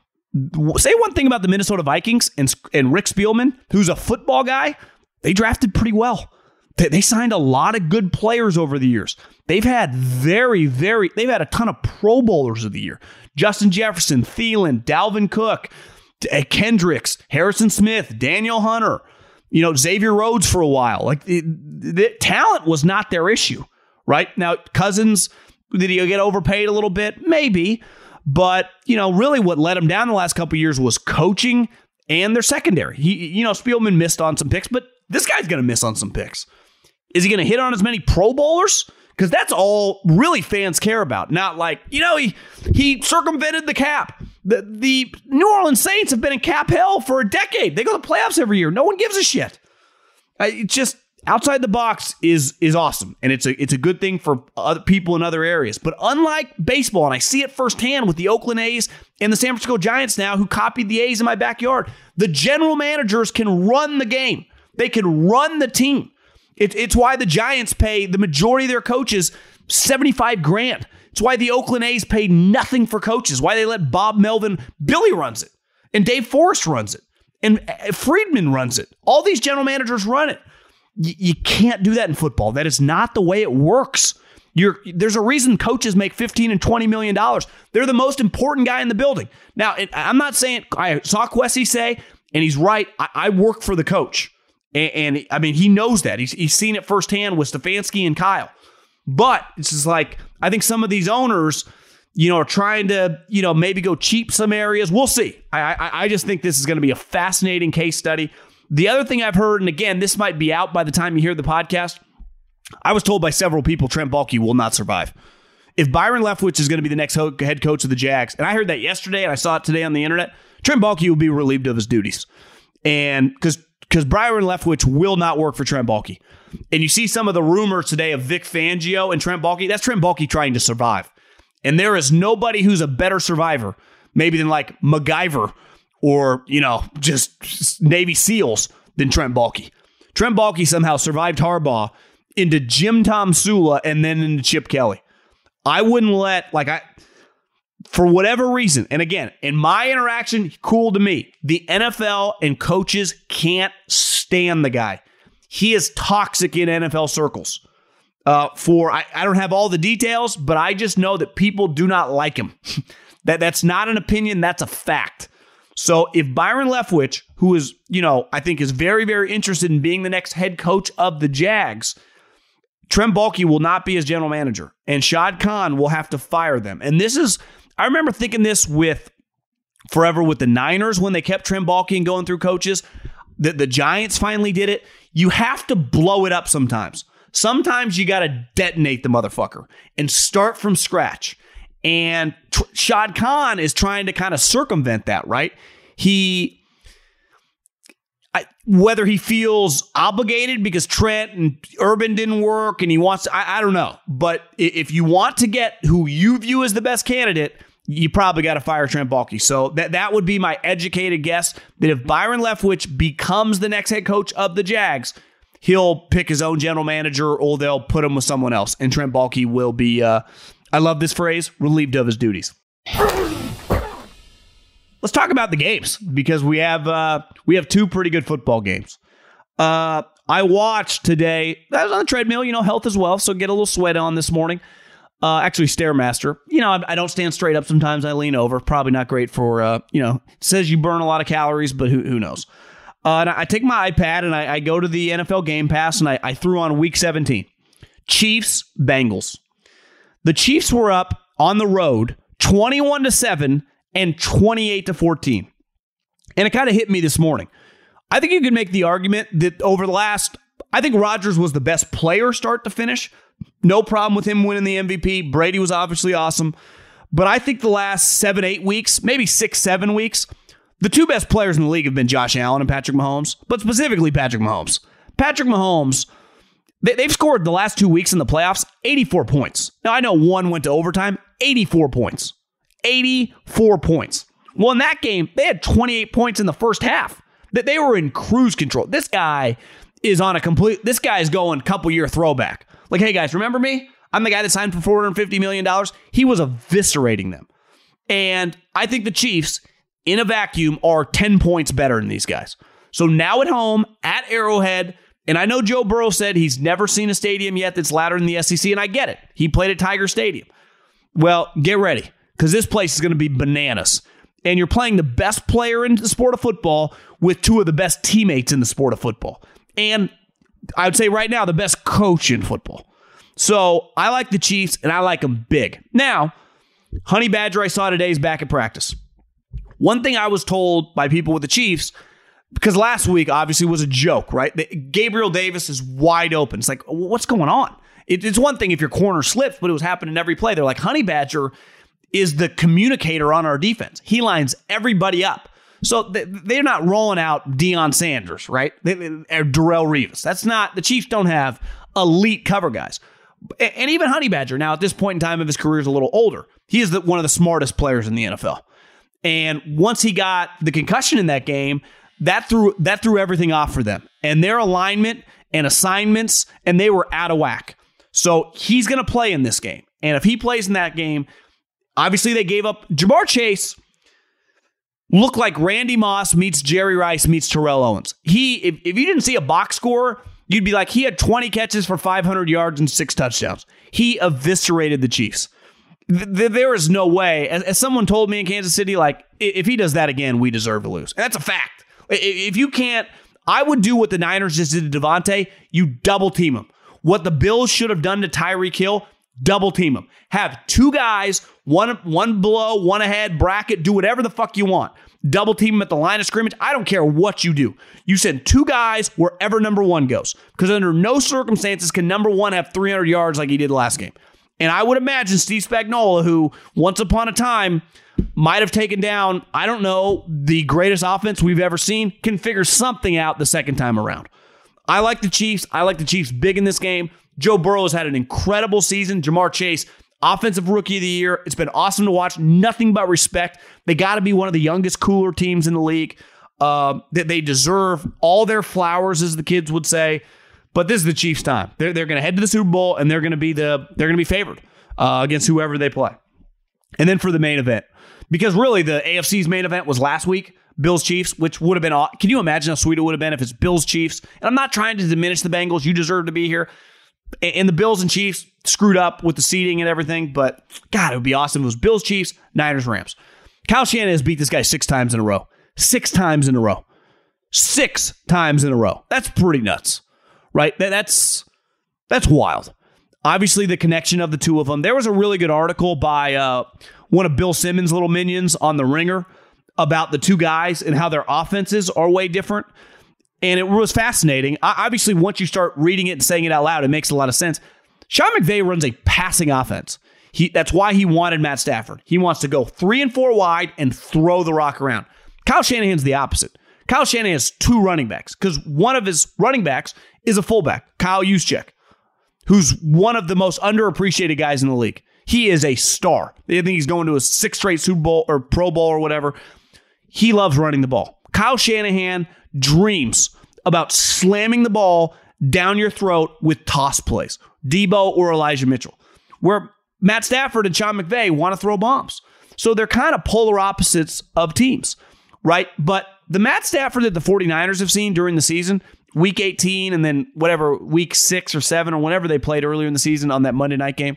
C: Say one thing about the Minnesota Vikings and Rick Spielman, who's a football guy. They drafted pretty well. They signed a lot of good players over the years. They've had they've had a ton of Pro Bowlers of the year. Justin Jefferson, Thielen, Dalvin Cook, Kendricks, Harrison Smith, Daniel Hunter, Xavier Rhodes for a while. Like the talent was not their issue, right? Now, Cousins, did he get overpaid a little bit? Maybe. But, really what let him down the last couple of years was coaching and their secondary. Spielman missed on some picks, but this guy's going to miss on some picks. Is he going to hit on as many Pro Bowlers? Because that's all really fans care about. Not like, he circumvented the cap. The New Orleans Saints have been in cap hell for a decade. They go to the playoffs every year. No one gives a shit. It's just outside the box is awesome. And it's a good thing for other people in other areas. But unlike baseball, and I see it firsthand with the Oakland A's and the San Francisco Giants now, who copied the A's in my backyard, the general managers can run the game. They can run the team. It's why the Giants pay the majority of their coaches $75,000. It's why the Oakland A's pay nothing for coaches. Why they let Bob Melvin, Billy runs it, and Dave Forrest runs it, and Friedman runs it. All these general managers run it. You can't do that in football. That is not the way it works. There's a reason coaches make $15 and $20 million. They're the most important guy in the building. Now, I'm not saying, I saw Kwesi say, and he's right, I work for the coach. And I mean, he knows that. He's seen it firsthand with Stefanski and Kyle. But it's just like, I think some of these owners, are trying to, maybe go cheap some areas. We'll see. I just think this is going to be a fascinating case study. The other thing I've heard, and again, this might be out by the time you hear the podcast, I was told by several people Trent Baalke will not survive. if Byron Leftwich is going to be the next head coach of the Jags, and I heard that yesterday and I saw it today on the internet, Trent Baalke will be relieved of his duties. And because Byron Leftwich will not work for Trent Baalke. And you see some of the rumors today of Vic Fangio and Trent Baalke. That's Trent Baalke trying to survive. And there is nobody who's a better survivor, maybe than like MacGyver or, just Navy SEALs than Trent Baalke. Trent Baalke somehow survived Harbaugh into Jim Tom Sula and then into Chip Kelly. I wouldn't let, for whatever reason, and again, in my interaction, cool to me, the NFL and coaches can't stand the guy. He is toxic in NFL circles. I don't have all the details, but I just know that people do not like him. That's not an opinion, that's a fact. So if Byron Leftwich, who is, I think is very, very interested in being the next head coach of the Jags, Trent Baalke will not be his general manager, and Shad Khan will have to fire them. And I remember thinking this forever with the Niners when they kept Trent Baalke and going through coaches. The Giants finally did it. You have to blow it up sometimes. Sometimes you got to detonate the motherfucker and start from scratch. And Shad Khan is trying to kind of circumvent that, right? Whether he feels obligated because Trent and Urban didn't work and he wants to, I don't know. But if you want to get who you view as the best candidate, you probably got to fire Trent Baalke. So that would be my educated guess, that if Byron Leftwich becomes the next head coach of the Jags, he'll pick his own general manager or they'll put him with someone else. And Trent Baalke will be, I love this phrase, relieved of his duties. Let's talk about the games because we have two pretty good football games. I watched today. I was on the treadmill, health as well, so get a little sweat on this morning. Actually, Stairmaster. I don't stand straight up. Sometimes I lean over. Probably not great for, it says you burn a lot of calories, but who knows? And I take my iPad and I go to the NFL Game Pass and I threw on Week 17. Chiefs, Bengals. The Chiefs were up on the road 21-7 and 28-14. And it kind of hit me this morning. I think you could make the argument that over the last, I think Rodgers was the best player start to finish. No problem with him winning the MVP. Brady was obviously awesome. But I think the last 7-8 weeks, maybe 6-7 weeks, the two best players in the league have been Josh Allen and Patrick Mahomes, but specifically Patrick Mahomes. Patrick Mahomes, they've scored the last 2 weeks in the playoffs 84 points. Now, I know one went to overtime, 84 points. 84 points. Well, in that game, they had 28 points in the first half. That they were in cruise control. This guy is going couple year throwback. Like, hey guys, remember me? I'm the guy that signed for $450 million. He was eviscerating them. And I think the Chiefs, in a vacuum, are 10 points better than these guys. So now at home, at Arrowhead, and I know Joe Burrow said he's never seen a stadium yet that's louder than the SEC, and I get it. He played at Tiger Stadium. Well, get ready, because this place is going to be bananas. And you're playing the best player in the sport of football with two of the best teammates in the sport of football. And I would say right now, the best coach in football. So I like the Chiefs, and I like them big. Now, Honey Badger I saw today is back at practice. One thing I was told by people with the Chiefs, because last week obviously was a joke, right? Gabriel Davis is wide open. It's like, what's going on? It's one thing if your corner slips, but it was happening every play. They're like, Honey Badger is the communicator on our defense. He lines everybody up. So they're not rolling out Deion Sanders, right? Or Darrelle Revis. That's not, the Chiefs don't have elite cover guys. And even Honey Badger, now at this point in time of his career, is a little older. He is one of the smartest players in the NFL. And once he got the concussion in that game, that threw everything off for them. And their alignment and assignments, and they were out of whack. So he's going to play in this game. And if he plays in that game, obviously they gave up. Jamar Chase looked like Randy Moss meets Jerry Rice meets Terrell Owens. If you didn't see a box score, you'd be like, he had 20 catches for 500 yards and 6 touchdowns. He eviscerated the Chiefs. There is no way. As someone told me in Kansas City, like, if he does that again, we deserve to lose. And that's a fact. If you can't, I would do what the Niners just did to Devontae. You double team him. What the Bills should have done to Tyreek Hill, double team him. Have two guys, one below, one ahead, bracket, do whatever the fuck you want. Double team him at the line of scrimmage. I don't care what you do. You send two guys wherever number one goes. Because under no circumstances can number one have 300 yards like he did last game. And I would imagine Steve Spagnuolo, who once upon a time might have taken down, I don't know, the greatest offense we've ever seen, can figure something out the second time around. I like the Chiefs. I like the Chiefs big in this game. Joe Burrow has had an incredible season. Jamar Chase, Offensive Rookie of the Year. It's been awesome to watch. Nothing but respect. They got to be one of the youngest, cooler teams in the league. That they deserve all their flowers, as the kids would say. But this is the Chiefs' time. They're going to head to the Super Bowl, and they're going to be favored against whoever they play. And then for the main event, because really the AFC's main event was last week, Bills-Chiefs, which would have been. Can you imagine how sweet it would have been if it's Bills-Chiefs? And I'm not trying to diminish the Bengals. You deserve to be here. And the Bills and Chiefs screwed up with the seeding and everything, but God, it would be awesome if it was Bills-Chiefs, Niners-Rams. Kyle Shanahan has beat this guy 6 times in a row. 6 times in a row. 6 times in a row. That's pretty nuts. Right? That's wild. Obviously, the connection of the two of them. There was a really good article by one of Bill Simmons' little minions on The Ringer about the two guys and how their offenses are way different. And it was fascinating. Obviously, once you start reading it and saying it out loud, it makes a lot of sense. Sean McVay runs a passing offense. That's why he wanted Matt Stafford. He wants to go 3 and 4 wide and throw the rock around. Kyle Shanahan's the opposite. Kyle Shanahan has 2 running backs because one of his running backs is a fullback, Kyle Juszczyk, who's one of the most underappreciated guys in the league. He is a star. I think he's going to a 6th straight Super Bowl or Pro Bowl or whatever. He loves running the ball. Kyle Shanahan dreams about slamming the ball down your throat with toss plays, Debo or Elijah Mitchell, where Matt Stafford and Sean McVay want to throw bombs. So they're kind of polar opposites of teams, right? But the Matt Stafford that the 49ers have seen during the season, week 18 and then whatever, week 6 or 7 or whenever they played earlier in the season on that Monday night game,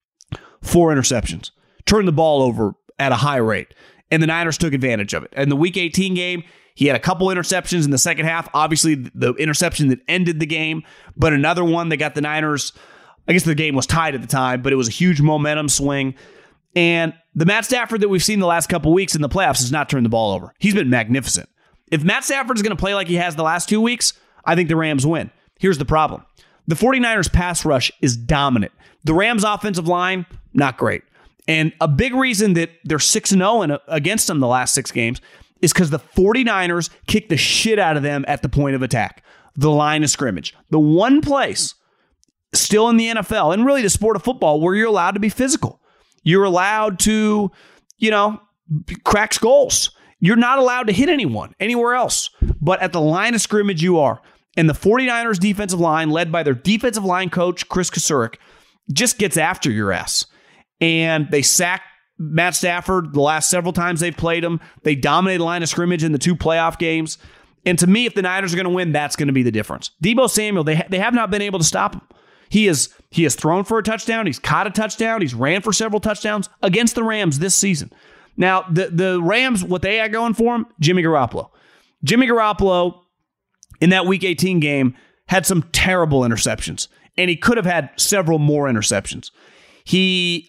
C: 4 interceptions, turned the ball over at a high rate, and the Niners took advantage of it. And the week 18 game, he had a couple interceptions in the second half. Obviously, the interception that ended the game, but another one that got the Niners, I guess the game was tied at the time, but it was a huge momentum swing. And the Matt Stafford that we've seen the last couple weeks in the playoffs has not turned the ball over. He's been magnificent. If Matt Stafford is going to play like he has the last 2 weeks, I think the Rams win. Here's the problem. The 49ers pass rush is dominant. The Rams offensive line, not great. And a big reason that they're 6-0 against them the last 6 games is because the 49ers kick the shit out of them at the point of attack, the line of scrimmage. The one place still in the NFL, and really the sport of football, where you're allowed to be physical. You're allowed to, crack skulls. You're not allowed to hit anyone anywhere else. But at the line of scrimmage, you are. And the 49ers defensive line, led by their defensive line coach, Chris Kasurik, just gets after your ass. And they sacked Matt Stafford the last several times they've played him. They dominated the line of scrimmage in the 2 playoff games. And to me, if the Niners are going to win, that's going to be the difference. Deebo Samuel, they have not been able to stop him. He has thrown for a touchdown. He's caught a touchdown. He's ran for several touchdowns against the Rams this season. Now, the Rams, what they had going for him, Jimmy Garoppolo. Jimmy Garoppolo, in that Week 18 game, had some terrible interceptions. And he could have had several more interceptions. He's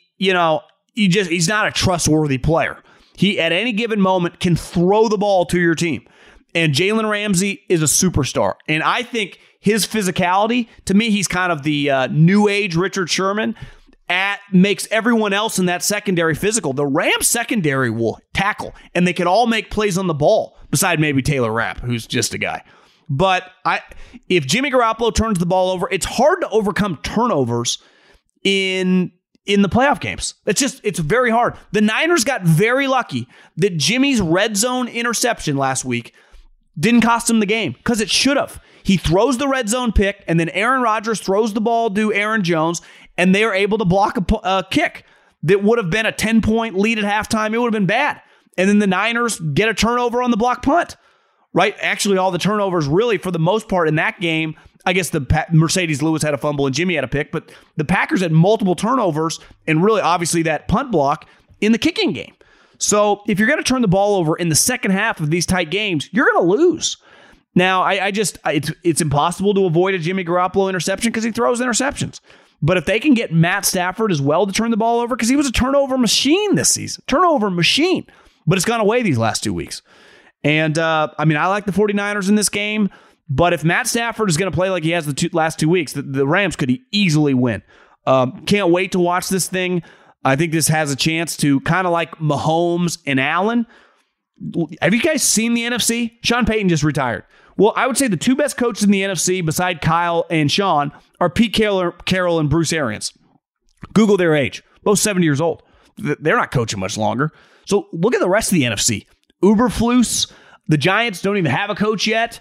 C: not a trustworthy player. He, at any given moment, can throw the ball to your team. And Jalen Ramsey is a superstar. And I think his physicality, to me, he's kind of the new age Richard Sherman, makes everyone else in that secondary physical. The Rams secondary will tackle, and they can all make plays on the ball, beside maybe Taylor Rapp, who's just a guy. But if Jimmy Garoppolo turns the ball over, it's hard to overcome turnovers in the playoff games. It's very hard. The Niners got very lucky that Jimmy's red zone interception last week didn't cost him the game, because it should have. He throws the red zone pick, and then Aaron Rodgers throws the ball to Aaron Jones, and they are able to block a kick that would have been a 10-point lead at halftime. It would have been bad. And then the Niners get a turnover on the block punt. Right? Actually, all the turnovers really, for the most part in that game, I guess the Mercedes Lewis had a fumble and Jimmy had a pick, but the Packers had multiple turnovers and really, obviously, that punt block in the kicking game. So if you're going to turn the ball over in the second half of these tight games, you're going to lose. Now, it's impossible to avoid a Jimmy Garoppolo interception because he throws interceptions. But if they can get Matt Stafford as well to turn the ball over, because he was a turnover machine this season. Turnover machine. But it's gone away these last 2 weeks. And, I like the 49ers in this game. But if Matt Stafford is going to play like he has the last 2 weeks, the Rams could easily win. Can't wait to watch this thing. I think this has a chance to, kind of like Mahomes and Allen. Have you guys seen the NFC? Sean Payton just retired. Well, I would say the two best coaches in the NFC beside Kyle and Sean are Pete Carroll and Bruce Arians. Google their age. Both 70 years old. They're not coaching much longer. So look at the rest of the NFC. Uberflus. The Giants don't even have a coach yet.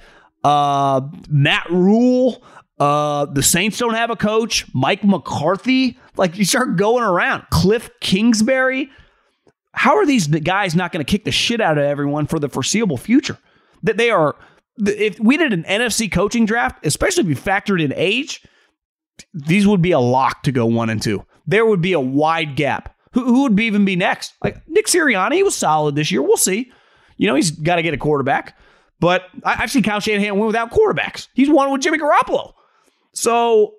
C: Matt Rule. The Saints don't have a coach. Mike McCarthy. Like, you start going around. Cliff Kingsbury. How are these guys not going to kick the shit out of everyone for the foreseeable future? That they are. If we did an NFC coaching draft, especially if you factored in age, these would be a lock to go 1-2. There would be a wide gap. Who would even be next? Like Nick Sirianni, he was solid this year. We'll see. He's got to get a quarterback. But I've seen Kyle Shanahan win without quarterbacks. He's won with Jimmy Garoppolo. So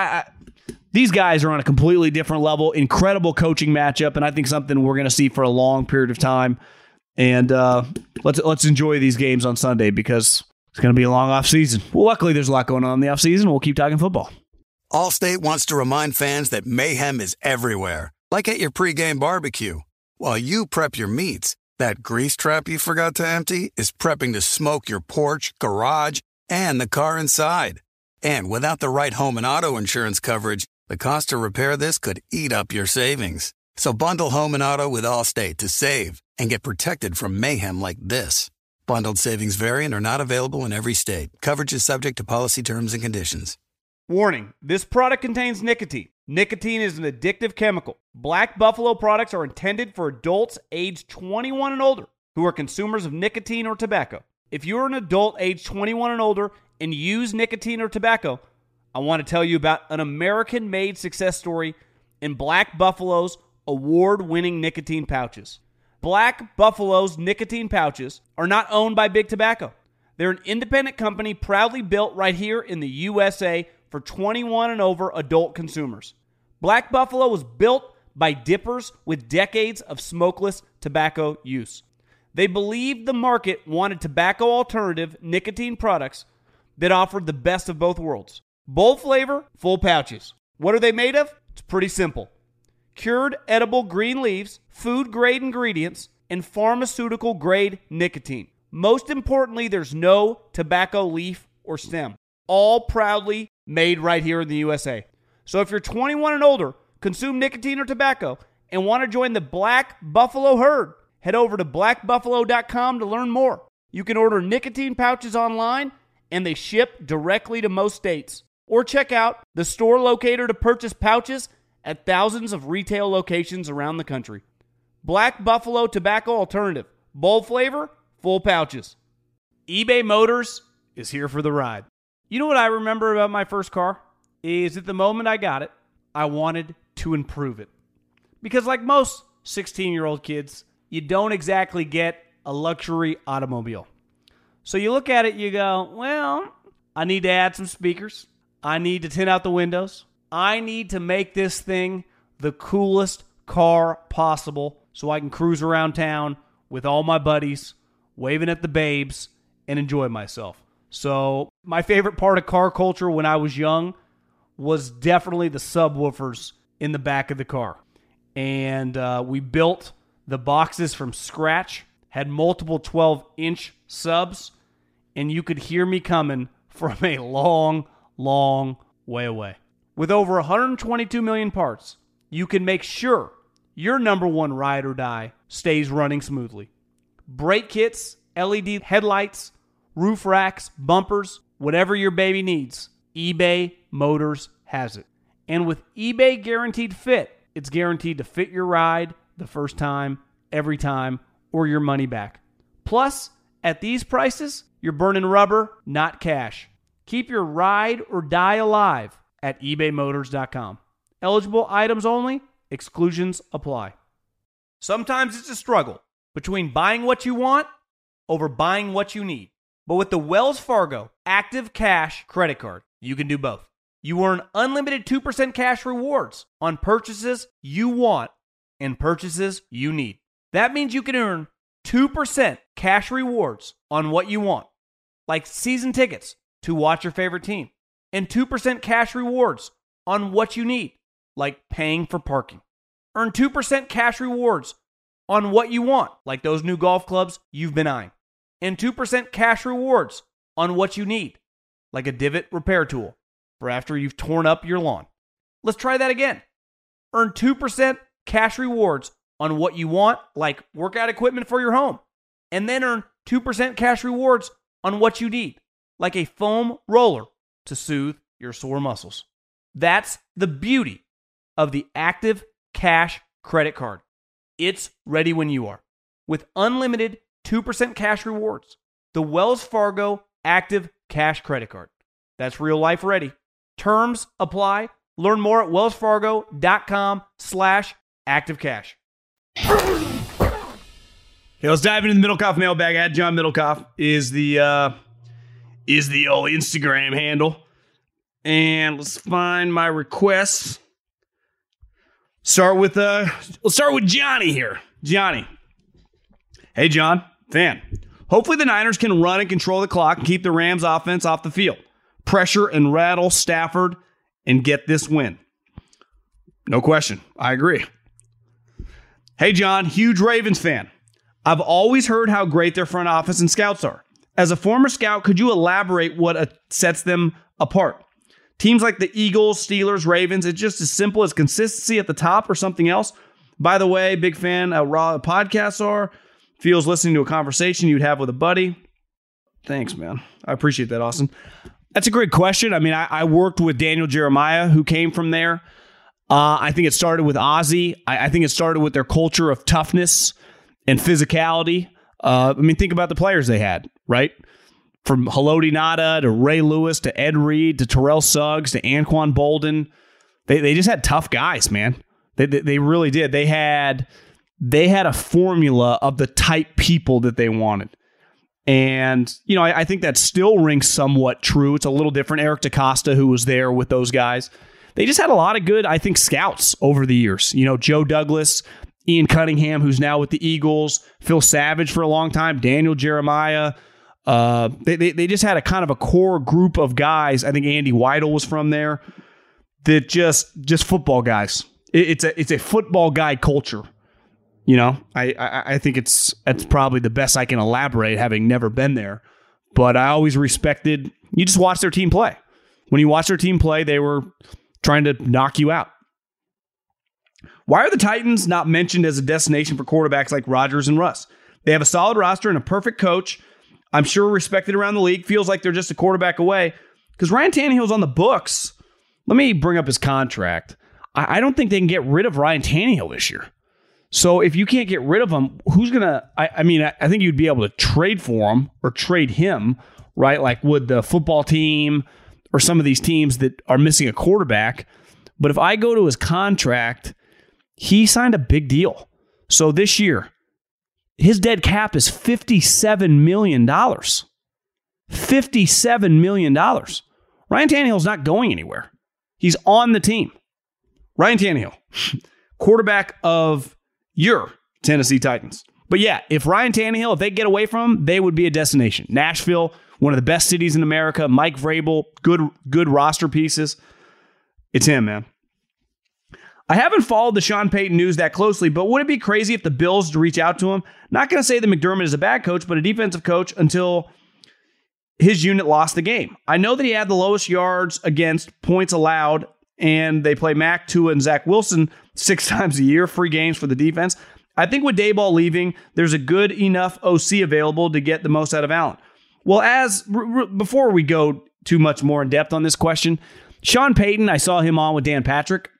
C: these guys are on a completely different level. Incredible coaching matchup, and I think something we're going to see for a long period of time. And let's enjoy these games on Sunday because it's going to be a long off season. Well, luckily there's a lot going on in the off season. We'll keep talking football.
B: Allstate wants to remind fans that mayhem is everywhere, like at your pregame barbecue. While you prep your meats, that grease trap you forgot to empty is prepping to smoke your porch, garage, and the car inside. And without the right home and auto insurance coverage, the cost to repair this could eat up your savings. So bundle home and auto with Allstate to save and get protected from mayhem like this. Bundled savings vary and are not available in every state. Coverage is subject to policy terms and conditions.
A: Warning, this product contains nicotine. Nicotine is an addictive chemical. Black Buffalo products are intended for adults aged 21 and older who are consumers of nicotine or tobacco. If you're an adult aged 21 and older and use nicotine or tobacco, I want to tell you about an American-made success story in Black Buffalo's award-winning nicotine pouches. Black Buffalo's nicotine pouches are not owned by Big Tobacco. They're an independent company proudly built right here in the USA for 21 and over adult consumers. Black Buffalo was built by dippers with decades of smokeless tobacco use. They believed the market wanted tobacco alternative nicotine products that offered the best of both worlds. Bold flavor, full pouches. What are they made of? It's pretty simple. Cured edible green leaves, food-grade ingredients, and pharmaceutical-grade nicotine. Most importantly, there's no tobacco leaf or stem. All proudly made right here in the USA. So if you're 21 and older, consume nicotine or tobacco, and want to join the Black Buffalo herd, head over to blackbuffalo.com to learn more. You can order nicotine pouches online, and they ship directly to most states. Or check out the store locator to purchase pouches at thousands of retail locations around the country. Black Buffalo Tobacco Alternative. Bold flavor, full pouches. eBay Motors is here for the ride. You know what I remember about my first car? Is at the moment I got it, I wanted to improve it. Because like most 16-year-old kids, you don't exactly get a luxury automobile. So you look at it, you go, well, I need to add some speakers. I need to tint out the windows. I need to make this thing the coolest car possible so I can cruise around town with all my buddies, waving at the babes, and enjoy myself. So my favorite part of car culture when I was young was definitely the subwoofers in the back of the car. And we built the boxes from scratch, had multiple 12-inch subs, and you could hear me coming from a long, long way away. With over 122 million parts, you can make sure your number one ride or die stays running smoothly. Brake kits, LED headlights, roof racks, bumpers, whatever your baby needs, eBay Motors has it. And with eBay Guaranteed Fit, it's guaranteed to fit your ride the first time, every time, or your money back. Plus, at these prices, you're burning rubber, not cash. Keep your ride or die alive at ebaymotors.com. Eligible items only. Exclusions apply. Sometimes it's a struggle between buying what you want over buying what you need. But with the Wells Fargo Active Cash credit card, you can do both. You earn unlimited 2% cash rewards on purchases you want and purchases you need. That means you can earn 2% cash rewards on what you want, like season tickets to watch your favorite team, and 2% cash rewards on what you need, like paying for parking. Earn 2% cash rewards on what you want, like those new golf clubs you've been eyeing. And 2% cash rewards on what you need, like a divot repair tool for after you've torn up your lawn. Let's try that again. Earn 2% cash rewards on what you want, like workout equipment for your home. And then earn 2% cash rewards on what you need, like a foam roller to soothe your sore muscles. That's the beauty of the Active Cash credit card. It's ready when you are. With unlimited 2% cash rewards, the Wells Fargo Active Cash credit card. That's real life ready. Terms apply. Learn more at wellsfargo.com/activecash.
C: Okay, let's dive into the Middlecoff mailbag. At John Middlecoff is the old Instagram handle. And let's find my requests. Let's start with Johnny here. Johnny. Hey, John. Fan. Hopefully the Niners can run and control the clock and keep the Rams offense off the field. Pressure and rattle Stafford and get this win. No question. I agree. Hey, John. Huge Ravens fan. I've always heard how great their front office and scouts are. As a former scout, could you elaborate what sets them apart? Teams like the Eagles, Steelers, Ravens, it's just as simple as consistency at the top or something else. By the way, big fan of Raw podcasts are. Feels listening to a conversation you'd have with a buddy. Thanks, man. I appreciate that, Austin. That's a great question. I mean, I worked with Daniel Jeremiah, who came from there. I think it started with Ozzie. I think it started with their culture of toughness and physicality. I mean, think about the players they had, right? From Haloti Ngata to Ray Lewis to Ed Reed to Terrell Suggs to Anquan Bolden. They just had tough guys, man. They really did. They had a formula of the type people that they wanted. And, you know, I think that still rings somewhat true. It's a little different. Eric DeCosta, who was there with those guys. They just had a lot of good, I think, scouts over the years. You know, Joe Douglas, Ian Cunningham, who's now with the Eagles, Phil Savage for a long time, Daniel Jeremiah. They just had a kind of a core group of guys. I think Andy Weidel was from there. That just football guys. It's a football guy culture. You know, I think that's probably the best I can elaborate, having never been there. But I always respected. You just watch their team play. When you watch their team play, they were trying to knock you out. Why are the Titans not mentioned as a destination for quarterbacks like Rodgers and Russ? They have a solid roster and a perfect coach. I'm sure respected around the league. Feels like they're just a quarterback away. Because Ryan Tannehill's on the books. Let me bring up his contract. I don't think they can get rid of Ryan Tannehill this year. So if you can't get rid of him, who's going to... I mean, I think you'd be able to trade for him or trade him, right? Like would the football team or some of these teams that are missing a quarterback. But if I go to his contract, he signed a big deal. So this year, his dead cap is $57 million. $57 million. Ryan Tannehill's not going anywhere. He's on the team. Ryan Tannehill, quarterback of your Tennessee Titans. But yeah, if Ryan Tannehill, if they get away from him, they would be a destination. Nashville, one of the best cities in America. Mike Vrabel, good roster pieces. It's him, man. I haven't followed the Sean Payton news that closely, but would it be crazy if the Bills reach out to him? Not going to say that McDermott is a bad coach, but a defensive coach until his unit lost the game. I know that he had the lowest yards against, points allowed, and they play Mac, Tua, and Zach Wilson 6 times a year, free games for the defense. I think with Daboll leaving, there's a good enough OC available to get the most out of Allen. Well, before we go too much more in depth on this question, Sean Payton, I saw him on with Dan Patrick.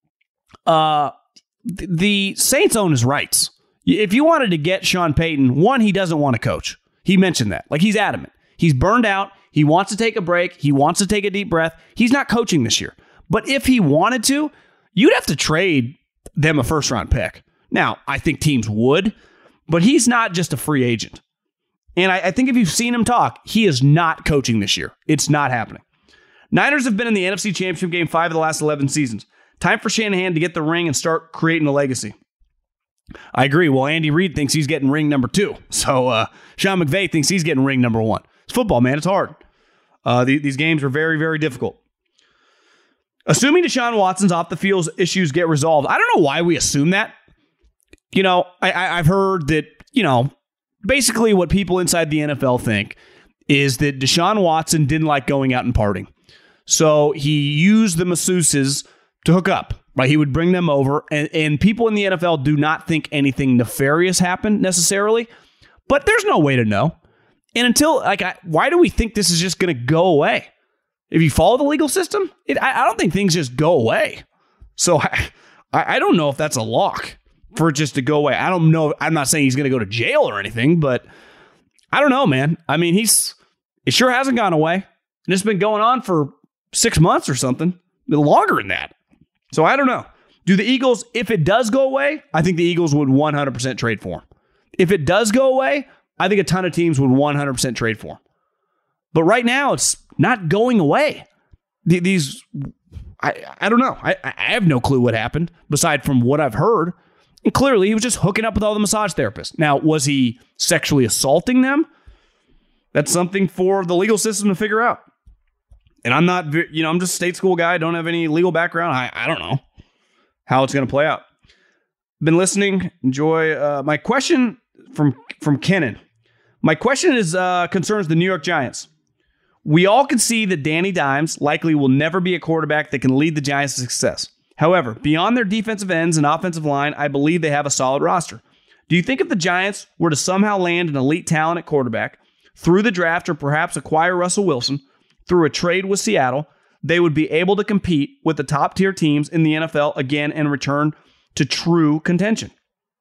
C: The Saints own his rights. If you wanted to get Sean Payton, one, he doesn't want to coach. He mentioned that. Like, he's adamant. He's burned out. He wants to take a break. He wants to take a deep breath. He's not coaching this year. But if he wanted to, you'd have to trade them a first-round pick. Now, I think teams would, but he's not just a free agent. And I think if you've seen him talk, he is not coaching this year. It's not happening. Niners have been in the NFC Championship game 5 of the last 11 seasons. Time for Shanahan to get the ring and start creating a legacy. I agree. Well, Andy Reid thinks he's getting ring number 2. So Sean McVay thinks he's getting ring number 1. It's football, man. It's hard. These games are very, very difficult. Assuming Deshaun Watson's off the field issues get resolved, I don't know why we assume that. I've heard that, basically what people inside the NFL think is that Deshaun Watson didn't like going out and partying. So he used the masseuses to hook up, right? He would bring them over, and people in the NFL do not think anything nefarious happened necessarily, but there's no way to know. And until, why do we think this is just going to go away? If you follow the legal system, I don't think things just go away. So I don't know if that's a lock for it just to go away. I don't know. I'm not saying he's going to go to jail or anything, but I don't know, man. I mean, it sure hasn't gone away. And it's been going on for 6 months or something, a little longer than that. So I don't know. Do the Eagles, if it does go away, I think the Eagles would 100% trade for him. If it does go away, I think a ton of teams would 100% trade for him. But right now, it's not going away. I don't know. I have no clue what happened, beside from what I've heard. And clearly, he was just hooking up with all the massage therapists. Now, was he sexually assaulting them? That's something for the legal system to figure out. And I'm not, I'm just a state school guy. I don't have any legal background. I don't know how it's going to play out. Been listening. Enjoy. My question from Kenan. My question concerns the New York Giants. We all can see that Danny Dimes likely will never be a quarterback that can lead the Giants to success. However, beyond their defensive ends and offensive line, I believe they have a solid roster. Do you think if the Giants were to somehow land an elite talent at quarterback through the draft or perhaps acquire Russell Wilson through a trade with Seattle, they would be able to compete with the top-tier teams in the NFL again and return to true contention?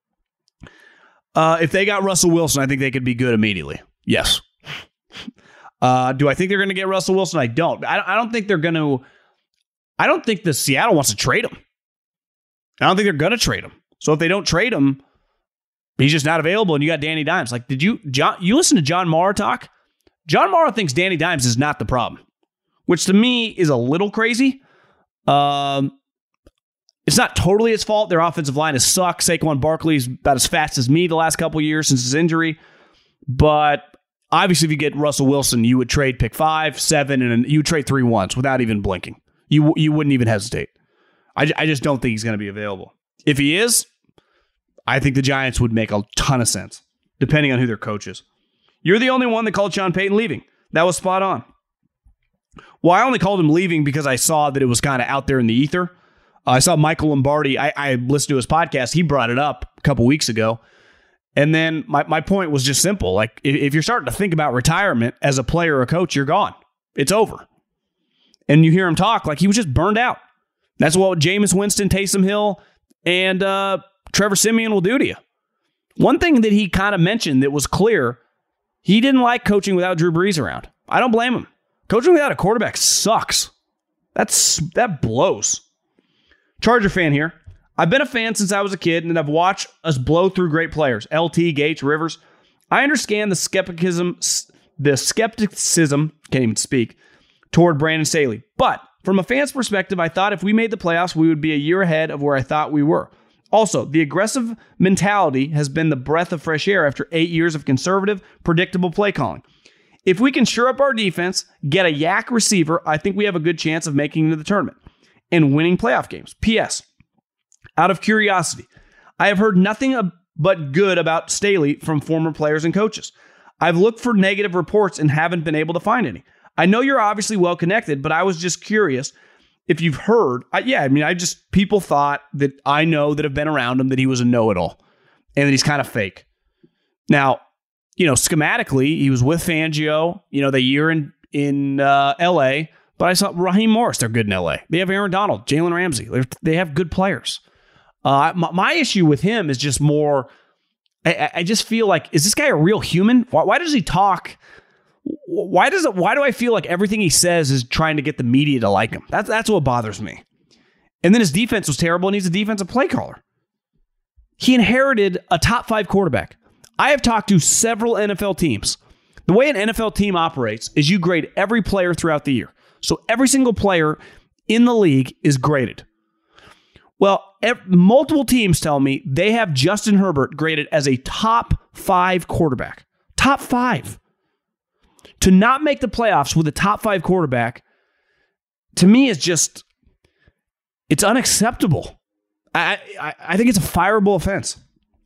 C: If they got Russell Wilson, I think they could be good immediately. Yes. Do I think they're going to get Russell Wilson? I don't. I don't think they're going to. I don't think the Seattle wants to trade him. I don't think they're going to trade him. So if they don't trade him, he's just not available, and you got Danny Dimes. You listen to John Mara talk? John Mara thinks Danny Dimes is not the problem, which to me is a little crazy. It's not totally his fault. Their offensive line has sucked. Saquon Barkley's about as fast as me the last couple of years since his injury. But obviously, if you get Russell Wilson, you would trade pick 5, 7, and you would trade 3 once without even blinking. You wouldn't even hesitate. I just don't think he's going to be available. If he is, I think the Giants would make a ton of sense, depending on who their coach is. You're the only one that called Sean Payton leaving. That was spot on. Well, I only called him leaving because I saw that it was kind of out there in the ether. I saw Michael Lombardi. I listened to his podcast. He brought it up a couple weeks ago. And then my point was just simple. If you're starting to think about retirement as a player or a coach, you're gone. It's over. And you hear him talk like he was just burned out. That's what Jameis Winston, Taysom Hill, and Trevor Siemian will do to you. One thing that he kind of mentioned that was clear, he didn't like coaching without Drew Brees around. I don't blame him. Coaching without a quarterback sucks. That blows. Charger fan here. I've been a fan since I was a kid, and I've watched us blow through great players. LT, Gates, Rivers. I understand the skepticism, can't even speak, toward Brandon Staley. But from a fan's perspective, I thought if we made the playoffs, we would be a year ahead of where I thought we were. Also, the aggressive mentality has been the breath of fresh air after 8 years of conservative, predictable play calling. If we can shore up our defense, get a yak receiver, I think we have a good chance of making it to the tournament and winning playoff games. P.S. Out of curiosity, I have heard nothing but good about Staley from former players and coaches. I've looked for negative reports and haven't been able to find any. I know you're obviously well connected, but I was just curious if you've heard. People thought that I know that have been around him that he was a know-it-all and that he's kind of fake. Now, schematically, he was with Fangio, the year in L.A., but I saw Raheem Morris. They're good in L.A. They have Aaron Donald, Jalen Ramsey. They have good players. My issue with him is just more, I just feel like, is this guy a real human? Why does he talk? Why do I feel like everything he says is trying to get the media to like him? That's what bothers me. And then his defense was terrible, and he's a defensive play caller. He inherited a top 5 quarterback. I have talked to several NFL teams. The way an NFL team operates is you grade every player throughout the year. So every single player in the league is graded. Well, multiple teams tell me they have Justin Herbert graded as a top 5 quarterback. Top 5. To not make the playoffs with a top 5 quarterback, to me, is just, It's unacceptable. I think it's a fireable offense.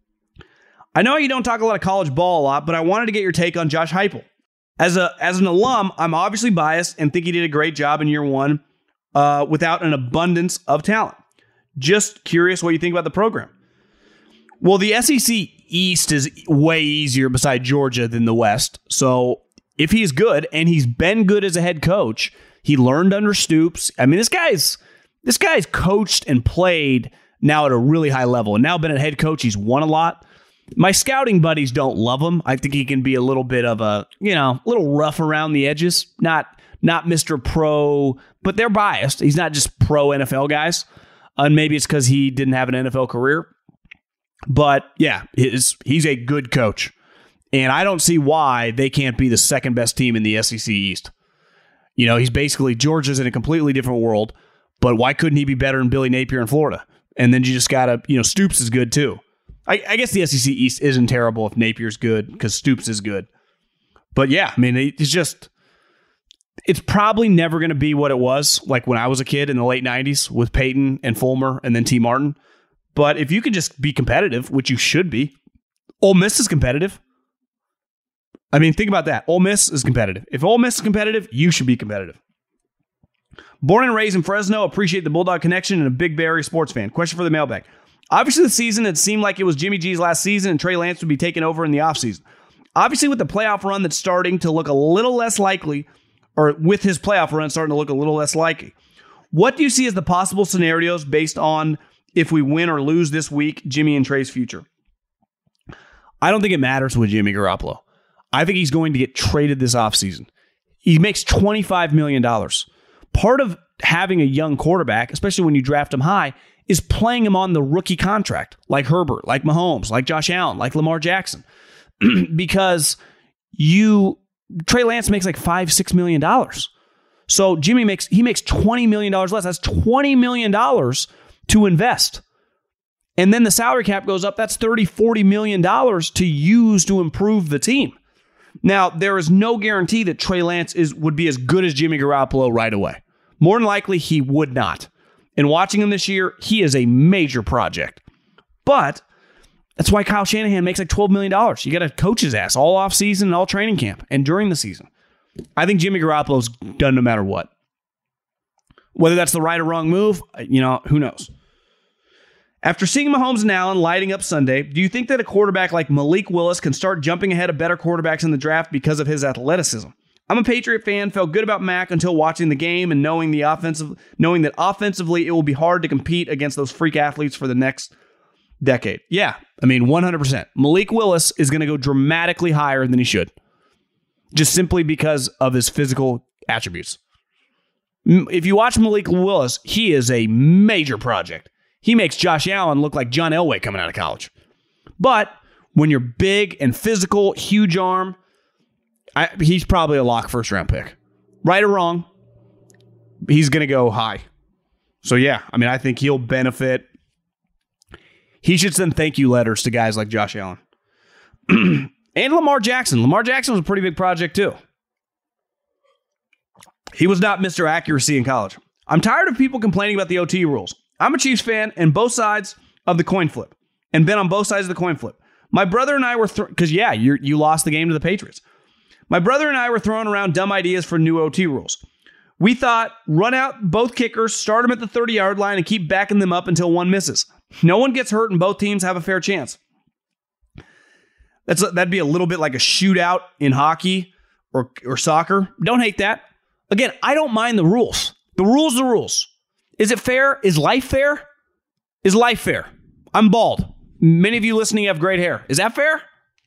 C: I know you don't talk a lot of college ball a lot, but I wanted to get your take on Josh Heupel. As an alum, I'm obviously biased and think he did a great job in year one without an abundance of talent. Just curious what you think about the program. Well, the SEC East is way easier beside Georgia than the West. So if he's good, and he's been good as a head coach, he learned under Stoops. I mean, this guy's coached and played now at a really high level, and now been a head coach. He's won a lot. My scouting buddies don't love him. I think he can be a little bit of a little rough around the edges. Not Mr. Pro, but they're biased. He's not just pro NFL guys. And maybe it's because he didn't have an NFL career. But yeah, he's a good coach. And I don't see why they can't be the second best team in the SEC East. He's basically, Georgia's in a completely different world. But why couldn't he be better than Billy Napier in Florida? And then you just got to, Stoops is good too. I guess the SEC East isn't terrible if Napier's good because Stoops is good. But yeah, I mean, it's probably never going to be what it was like when I was a kid in the late 90s with Peyton and Fulmer and then T. Martin. But if you could just be competitive, which you should be, Ole Miss is competitive. I mean, think about that. Ole Miss is competitive. If Ole Miss is competitive, you should be competitive. Born and raised in Fresno, appreciate the Bulldog connection and a big Bay Area sports fan. Question for the mailbag. Obviously, the season, it seemed like it was Jimmy G's last season and Trey Lance would be taking over in the offseason. Obviously, with the playoff run that's starting to look a little less likely, or with his playoff run starting to look a little less likely, what do you see as the possible scenarios based on if we win or lose this week, Jimmy and Trey's future? I don't think it matters with Jimmy Garoppolo. I think he's going to get traded this offseason. He makes $25 million. Part of having a young quarterback, especially when you draft him high, is playing him on the rookie contract, like Herbert, like Mahomes, like Josh Allen, like Lamar Jackson. Because Trey Lance makes like $5-6 million. So Jimmy makes $20 million less. That's $20 million to invest. And then the salary cap goes up. That's $30-40 million to use to improve the team. Now, there is no guarantee that Trey Lance would be as good as Jimmy Garoppolo right away. More than likely, he would not. And watching him this year, he is a major project. But that's why Kyle Shanahan makes like $12 million. You got to coach his ass all offseason and all training camp and during the season. I think Jimmy Garoppolo's done no matter what. Whether that's the right or wrong move, who knows? After seeing Mahomes and Allen lighting up Sunday, do you think that a quarterback like Malik Willis can start jumping ahead of better quarterbacks in the draft because of his athleticism? I'm a Patriot fan, felt good about Mac until watching the game and knowing that offensively it will be hard to compete against those freak athletes for the next decade. Yeah, I mean, 100%. Malik Willis is going to go dramatically higher than he should, just simply because of his physical attributes. If you watch Malik Willis, he is a major project. He makes Josh Allen look like John Elway coming out of college. But when you're big and physical, huge arm, he's probably a lock first-round pick. Right or wrong, he's going to go high. So, yeah, I mean, I think he'll benefit. He should send thank you letters to guys like Josh Allen. And Lamar Jackson. Lamar Jackson was a pretty big project, too. He was not Mr. Accuracy in college. I'm tired of people complaining about the OT rules. I'm a Chiefs fan and both sides of the coin flip, and been on both sides of the coin flip. My brother and I were, because you lost the game to the Patriots. My brother and I were throwing around dumb ideas for new OT rules. We thought, run out both kickers, start them at the 30-yard line, and keep backing them up until one misses. No one gets hurt and both teams have a fair chance. That'd be a little bit like a shootout in hockey or soccer. Don't hate that. Again, I don't mind the rules. The rules are the rules. Is it fair? Is life fair? Is life fair? I'm bald. Many of you listening have great hair. Is that fair?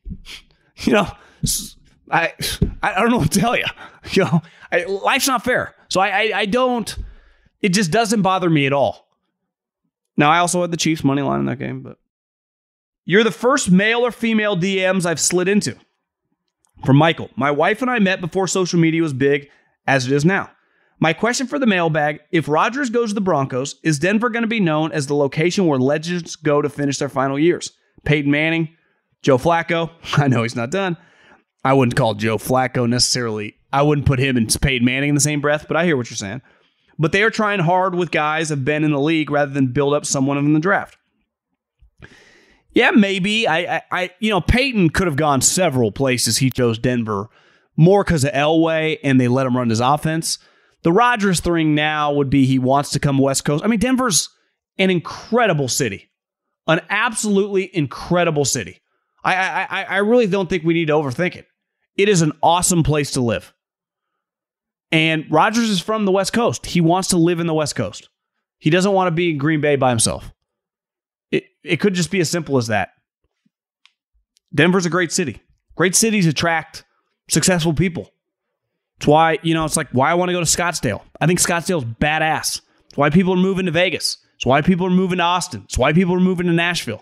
C: I don't know what to tell you. Life's not fair. So I don't, it just doesn't bother me at all. Now, I also had the Chiefs money line in that game, but you're the first male or female DMs I've slid into. From Michael, my wife and I met before social media was big as it is now. My question for the mailbag, if Rodgers goes to the Broncos, is Denver going to be known as the location where legends go to finish their final years? Peyton Manning, Joe Flacco, I know he's not done. I wouldn't call Joe Flacco necessarily, I wouldn't put him and Peyton Manning in the same breath, but I hear what you're saying. But they are trying hard with guys that have been in the league rather than build up someone in the draft. Yeah, maybe. Peyton could have gone several places. He chose Denver more because of Elway, and they let him run his offense. The Rodgers thing now would be he wants to come West Coast. I mean, Denver's an incredible city. An absolutely incredible city. I really don't think we need to overthink it. It is an awesome place to live. And Rodgers is from the West Coast. He wants to live in the West Coast. He doesn't want to be in Green Bay by himself. It could just be as simple as that. Denver's a great city. Great cities attract successful people. It's why, it's like why I want to go to Scottsdale. I think Scottsdale's badass. It's why people are moving to Vegas. It's why people are moving to Austin. It's why people are moving to Nashville.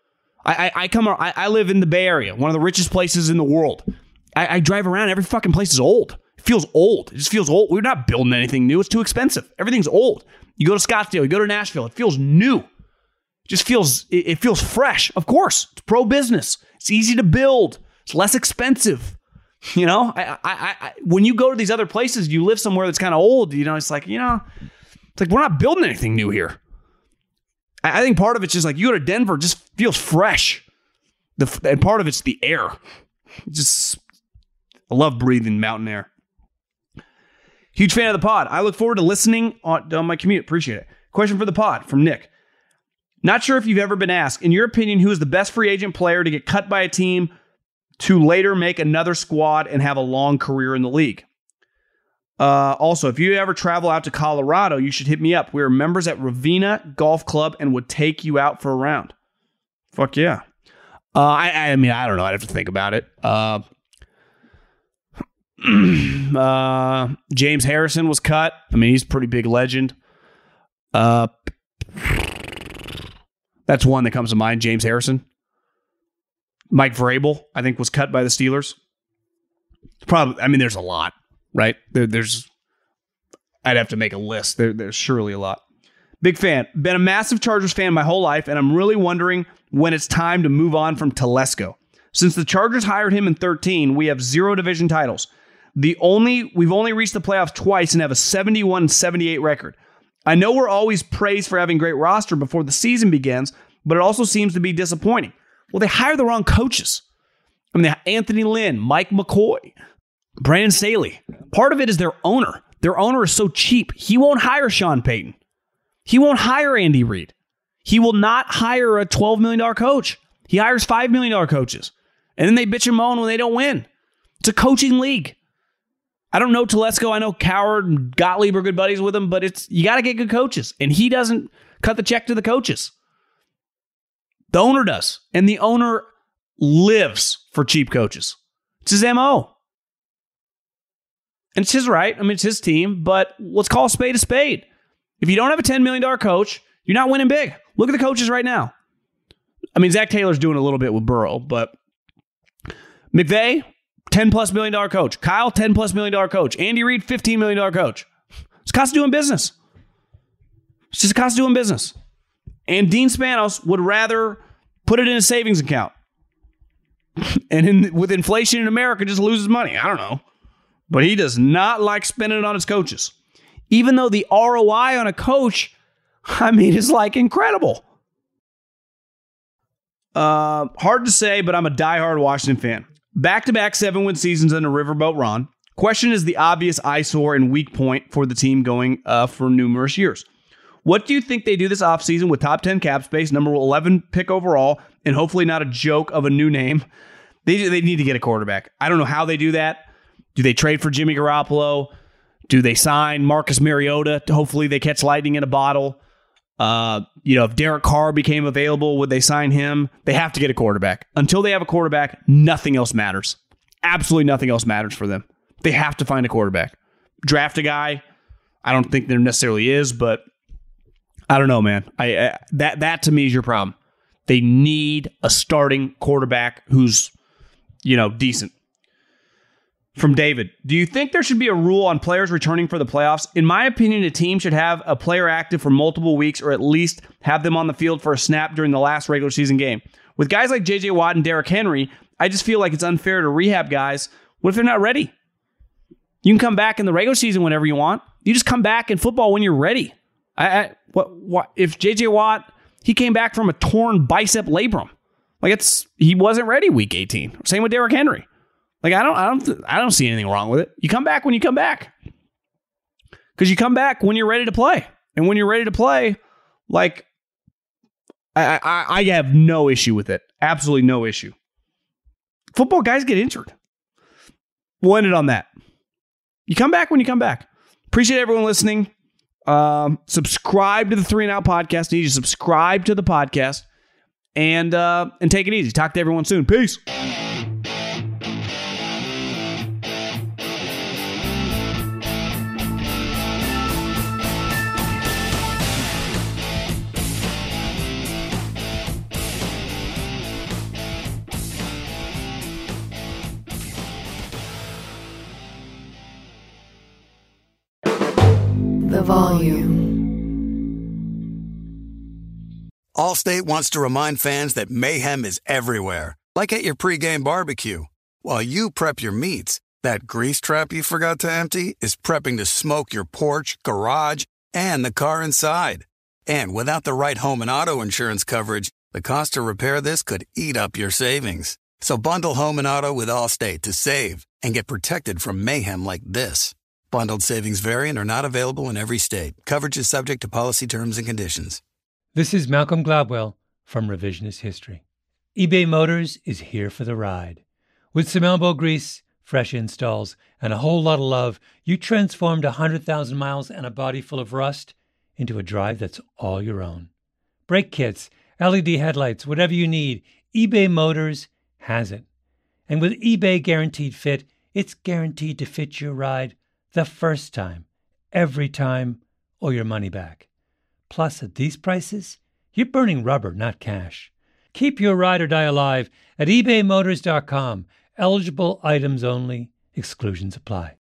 C: I live in the Bay Area, one of the richest places in the world. I drive around. Every fucking place is old. It feels old. It just feels old. We're not building anything new. It's too expensive. Everything's old. You go to Scottsdale. You go to Nashville. It feels new. It feels fresh. Of course, it's pro-business. It's easy to build. It's less expensive. When you go to these other places, you live somewhere that's kind of old. It's like we're not building anything new here. I think part of it's just like you go to Denver, it just feels fresh. And part of it's the air. I love breathing mountain air. Huge fan of the pod. I look forward to listening on my commute. Appreciate it. Question for the pod from Nick. Not sure if you've ever been asked, in your opinion, who is the best free agent player to get cut by a team to later make another squad and have a long career in the league? Also, if you ever travel out to Colorado, you should hit me up. We are members at Ravina Golf Club and would take you out for a round. Fuck yeah. I don't know. I'd have to think about it. James Harrison was cut. I mean, he's a pretty big legend. That's one that comes to mind, James Harrison. Mike Vrabel, I think, was cut by the Steelers. There's a lot, right? I'd have to make a list. There's surely a lot. Big fan. Been a massive Chargers fan my whole life, and I'm really wondering when it's time to move on from Telesco. Since the Chargers hired him in 2013, we have 0 division titles. We've only reached the playoffs twice and have a 71-78 record. I know we're always praised for having a great roster before the season begins, but it also seems to be disappointing. Well, they hire the wrong coaches. Anthony Lynn, Mike McCoy, Brandon Staley. Part of it is their owner. Their owner is so cheap. He won't hire Sean Payton. He won't hire Andy Reid. He will not hire a $12 million coach. He hires $5 million coaches. And then they bitch and moan when they don't win. It's a coaching league. I don't know Telesco. I know Coward and Gottlieb are good buddies with him, but you got to get good coaches. And he doesn't cut the check to the coaches. The owner does. And the owner lives for cheap coaches. It's his MO. And it's his right. It's his team, but let's call a spade a spade. If you don't have a $10 million coach, you're not winning big. Look at the coaches right now. Zach Taylor's doing a little bit with Burrow, but McVay, $10+ million coach. Kyle, $10+ million coach. Andy Reid, $15 million coach. It's cost of doing business. It's just a cost of doing business. And Dean Spanos would rather put it in a savings account. And with inflation in America, just loses money. I don't know. But he does not like spending it on his coaches. Even though the ROI on a coach, is like incredible. Hard to say, but I'm a diehard Washington fan. Back-to-back 7-win seasons under Riverboat Ron. Question is the obvious eyesore and weak point for the team going for numerous years. What do you think they do this offseason with top 10 cap space, number 11 pick overall, and hopefully not a joke of a new name? They need to get a quarterback. I don't know how they do that. Do they trade for Jimmy Garoppolo? Do they sign Marcus Mariota? Hopefully they catch lightning in a bottle. If Derek Carr became available, would they sign him? They have to get a quarterback. Until they have a quarterback, nothing else matters. Absolutely nothing else matters for them. They have to find a quarterback. Draft a guy. I don't think there necessarily is, but I don't know, man. That to me is your problem. They need a starting quarterback who's, decent. From David, do you think there should be a rule on players returning for the playoffs? In my opinion, a team should have a player active for multiple weeks or at least have them on the field for a snap during the last regular season game. With guys like J.J. Watt and Derrick Henry, I just feel like it's unfair to rehab guys. What if they're not ready? You can come back in the regular season whenever you want. You just come back in football when you're ready. What if J.J. Watt, he came back from a torn bicep labrum. Like he wasn't ready week 18. Same with Derrick Henry. Like I don't see anything wrong with it. You come back when you come back. Because you come back when you're ready to play. And when you're ready to play, like I have no issue with it. Absolutely no issue. Football guys get injured. We'll end it on that. You come back when you come back. Appreciate everyone listening. Subscribe to the 3 and Out podcast. Need you to subscribe to the podcast and take it easy. Talk to everyone soon. Peace.
D: The volume.
B: Allstate wants to remind fans that mayhem is everywhere, like at your pregame barbecue. While you prep your meats, that grease trap you forgot to empty is prepping to smoke your porch, garage, and the car inside. And without the right home and auto insurance coverage, the cost to repair this could eat up your savings. So bundle home and auto with Allstate to save and get protected from mayhem like this. Bundled savings vary and are not available in every state. Coverage is subject to policy terms and conditions.
E: This is Malcolm Gladwell from Revisionist History. eBay Motors is here for the ride. With some elbow grease, fresh installs, and a whole lot of love, you transformed 100,000 miles and a body full of rust into a drive that's all your own. Brake kits, LED headlights, whatever you need, eBay Motors has it. And with eBay Guaranteed Fit, it's guaranteed to fit your ride the first time, every time, or your money back. Plus, at these prices, you're burning rubber, not cash. Keep your ride or die alive at ebaymotors.com. Eligible items only. Exclusions apply.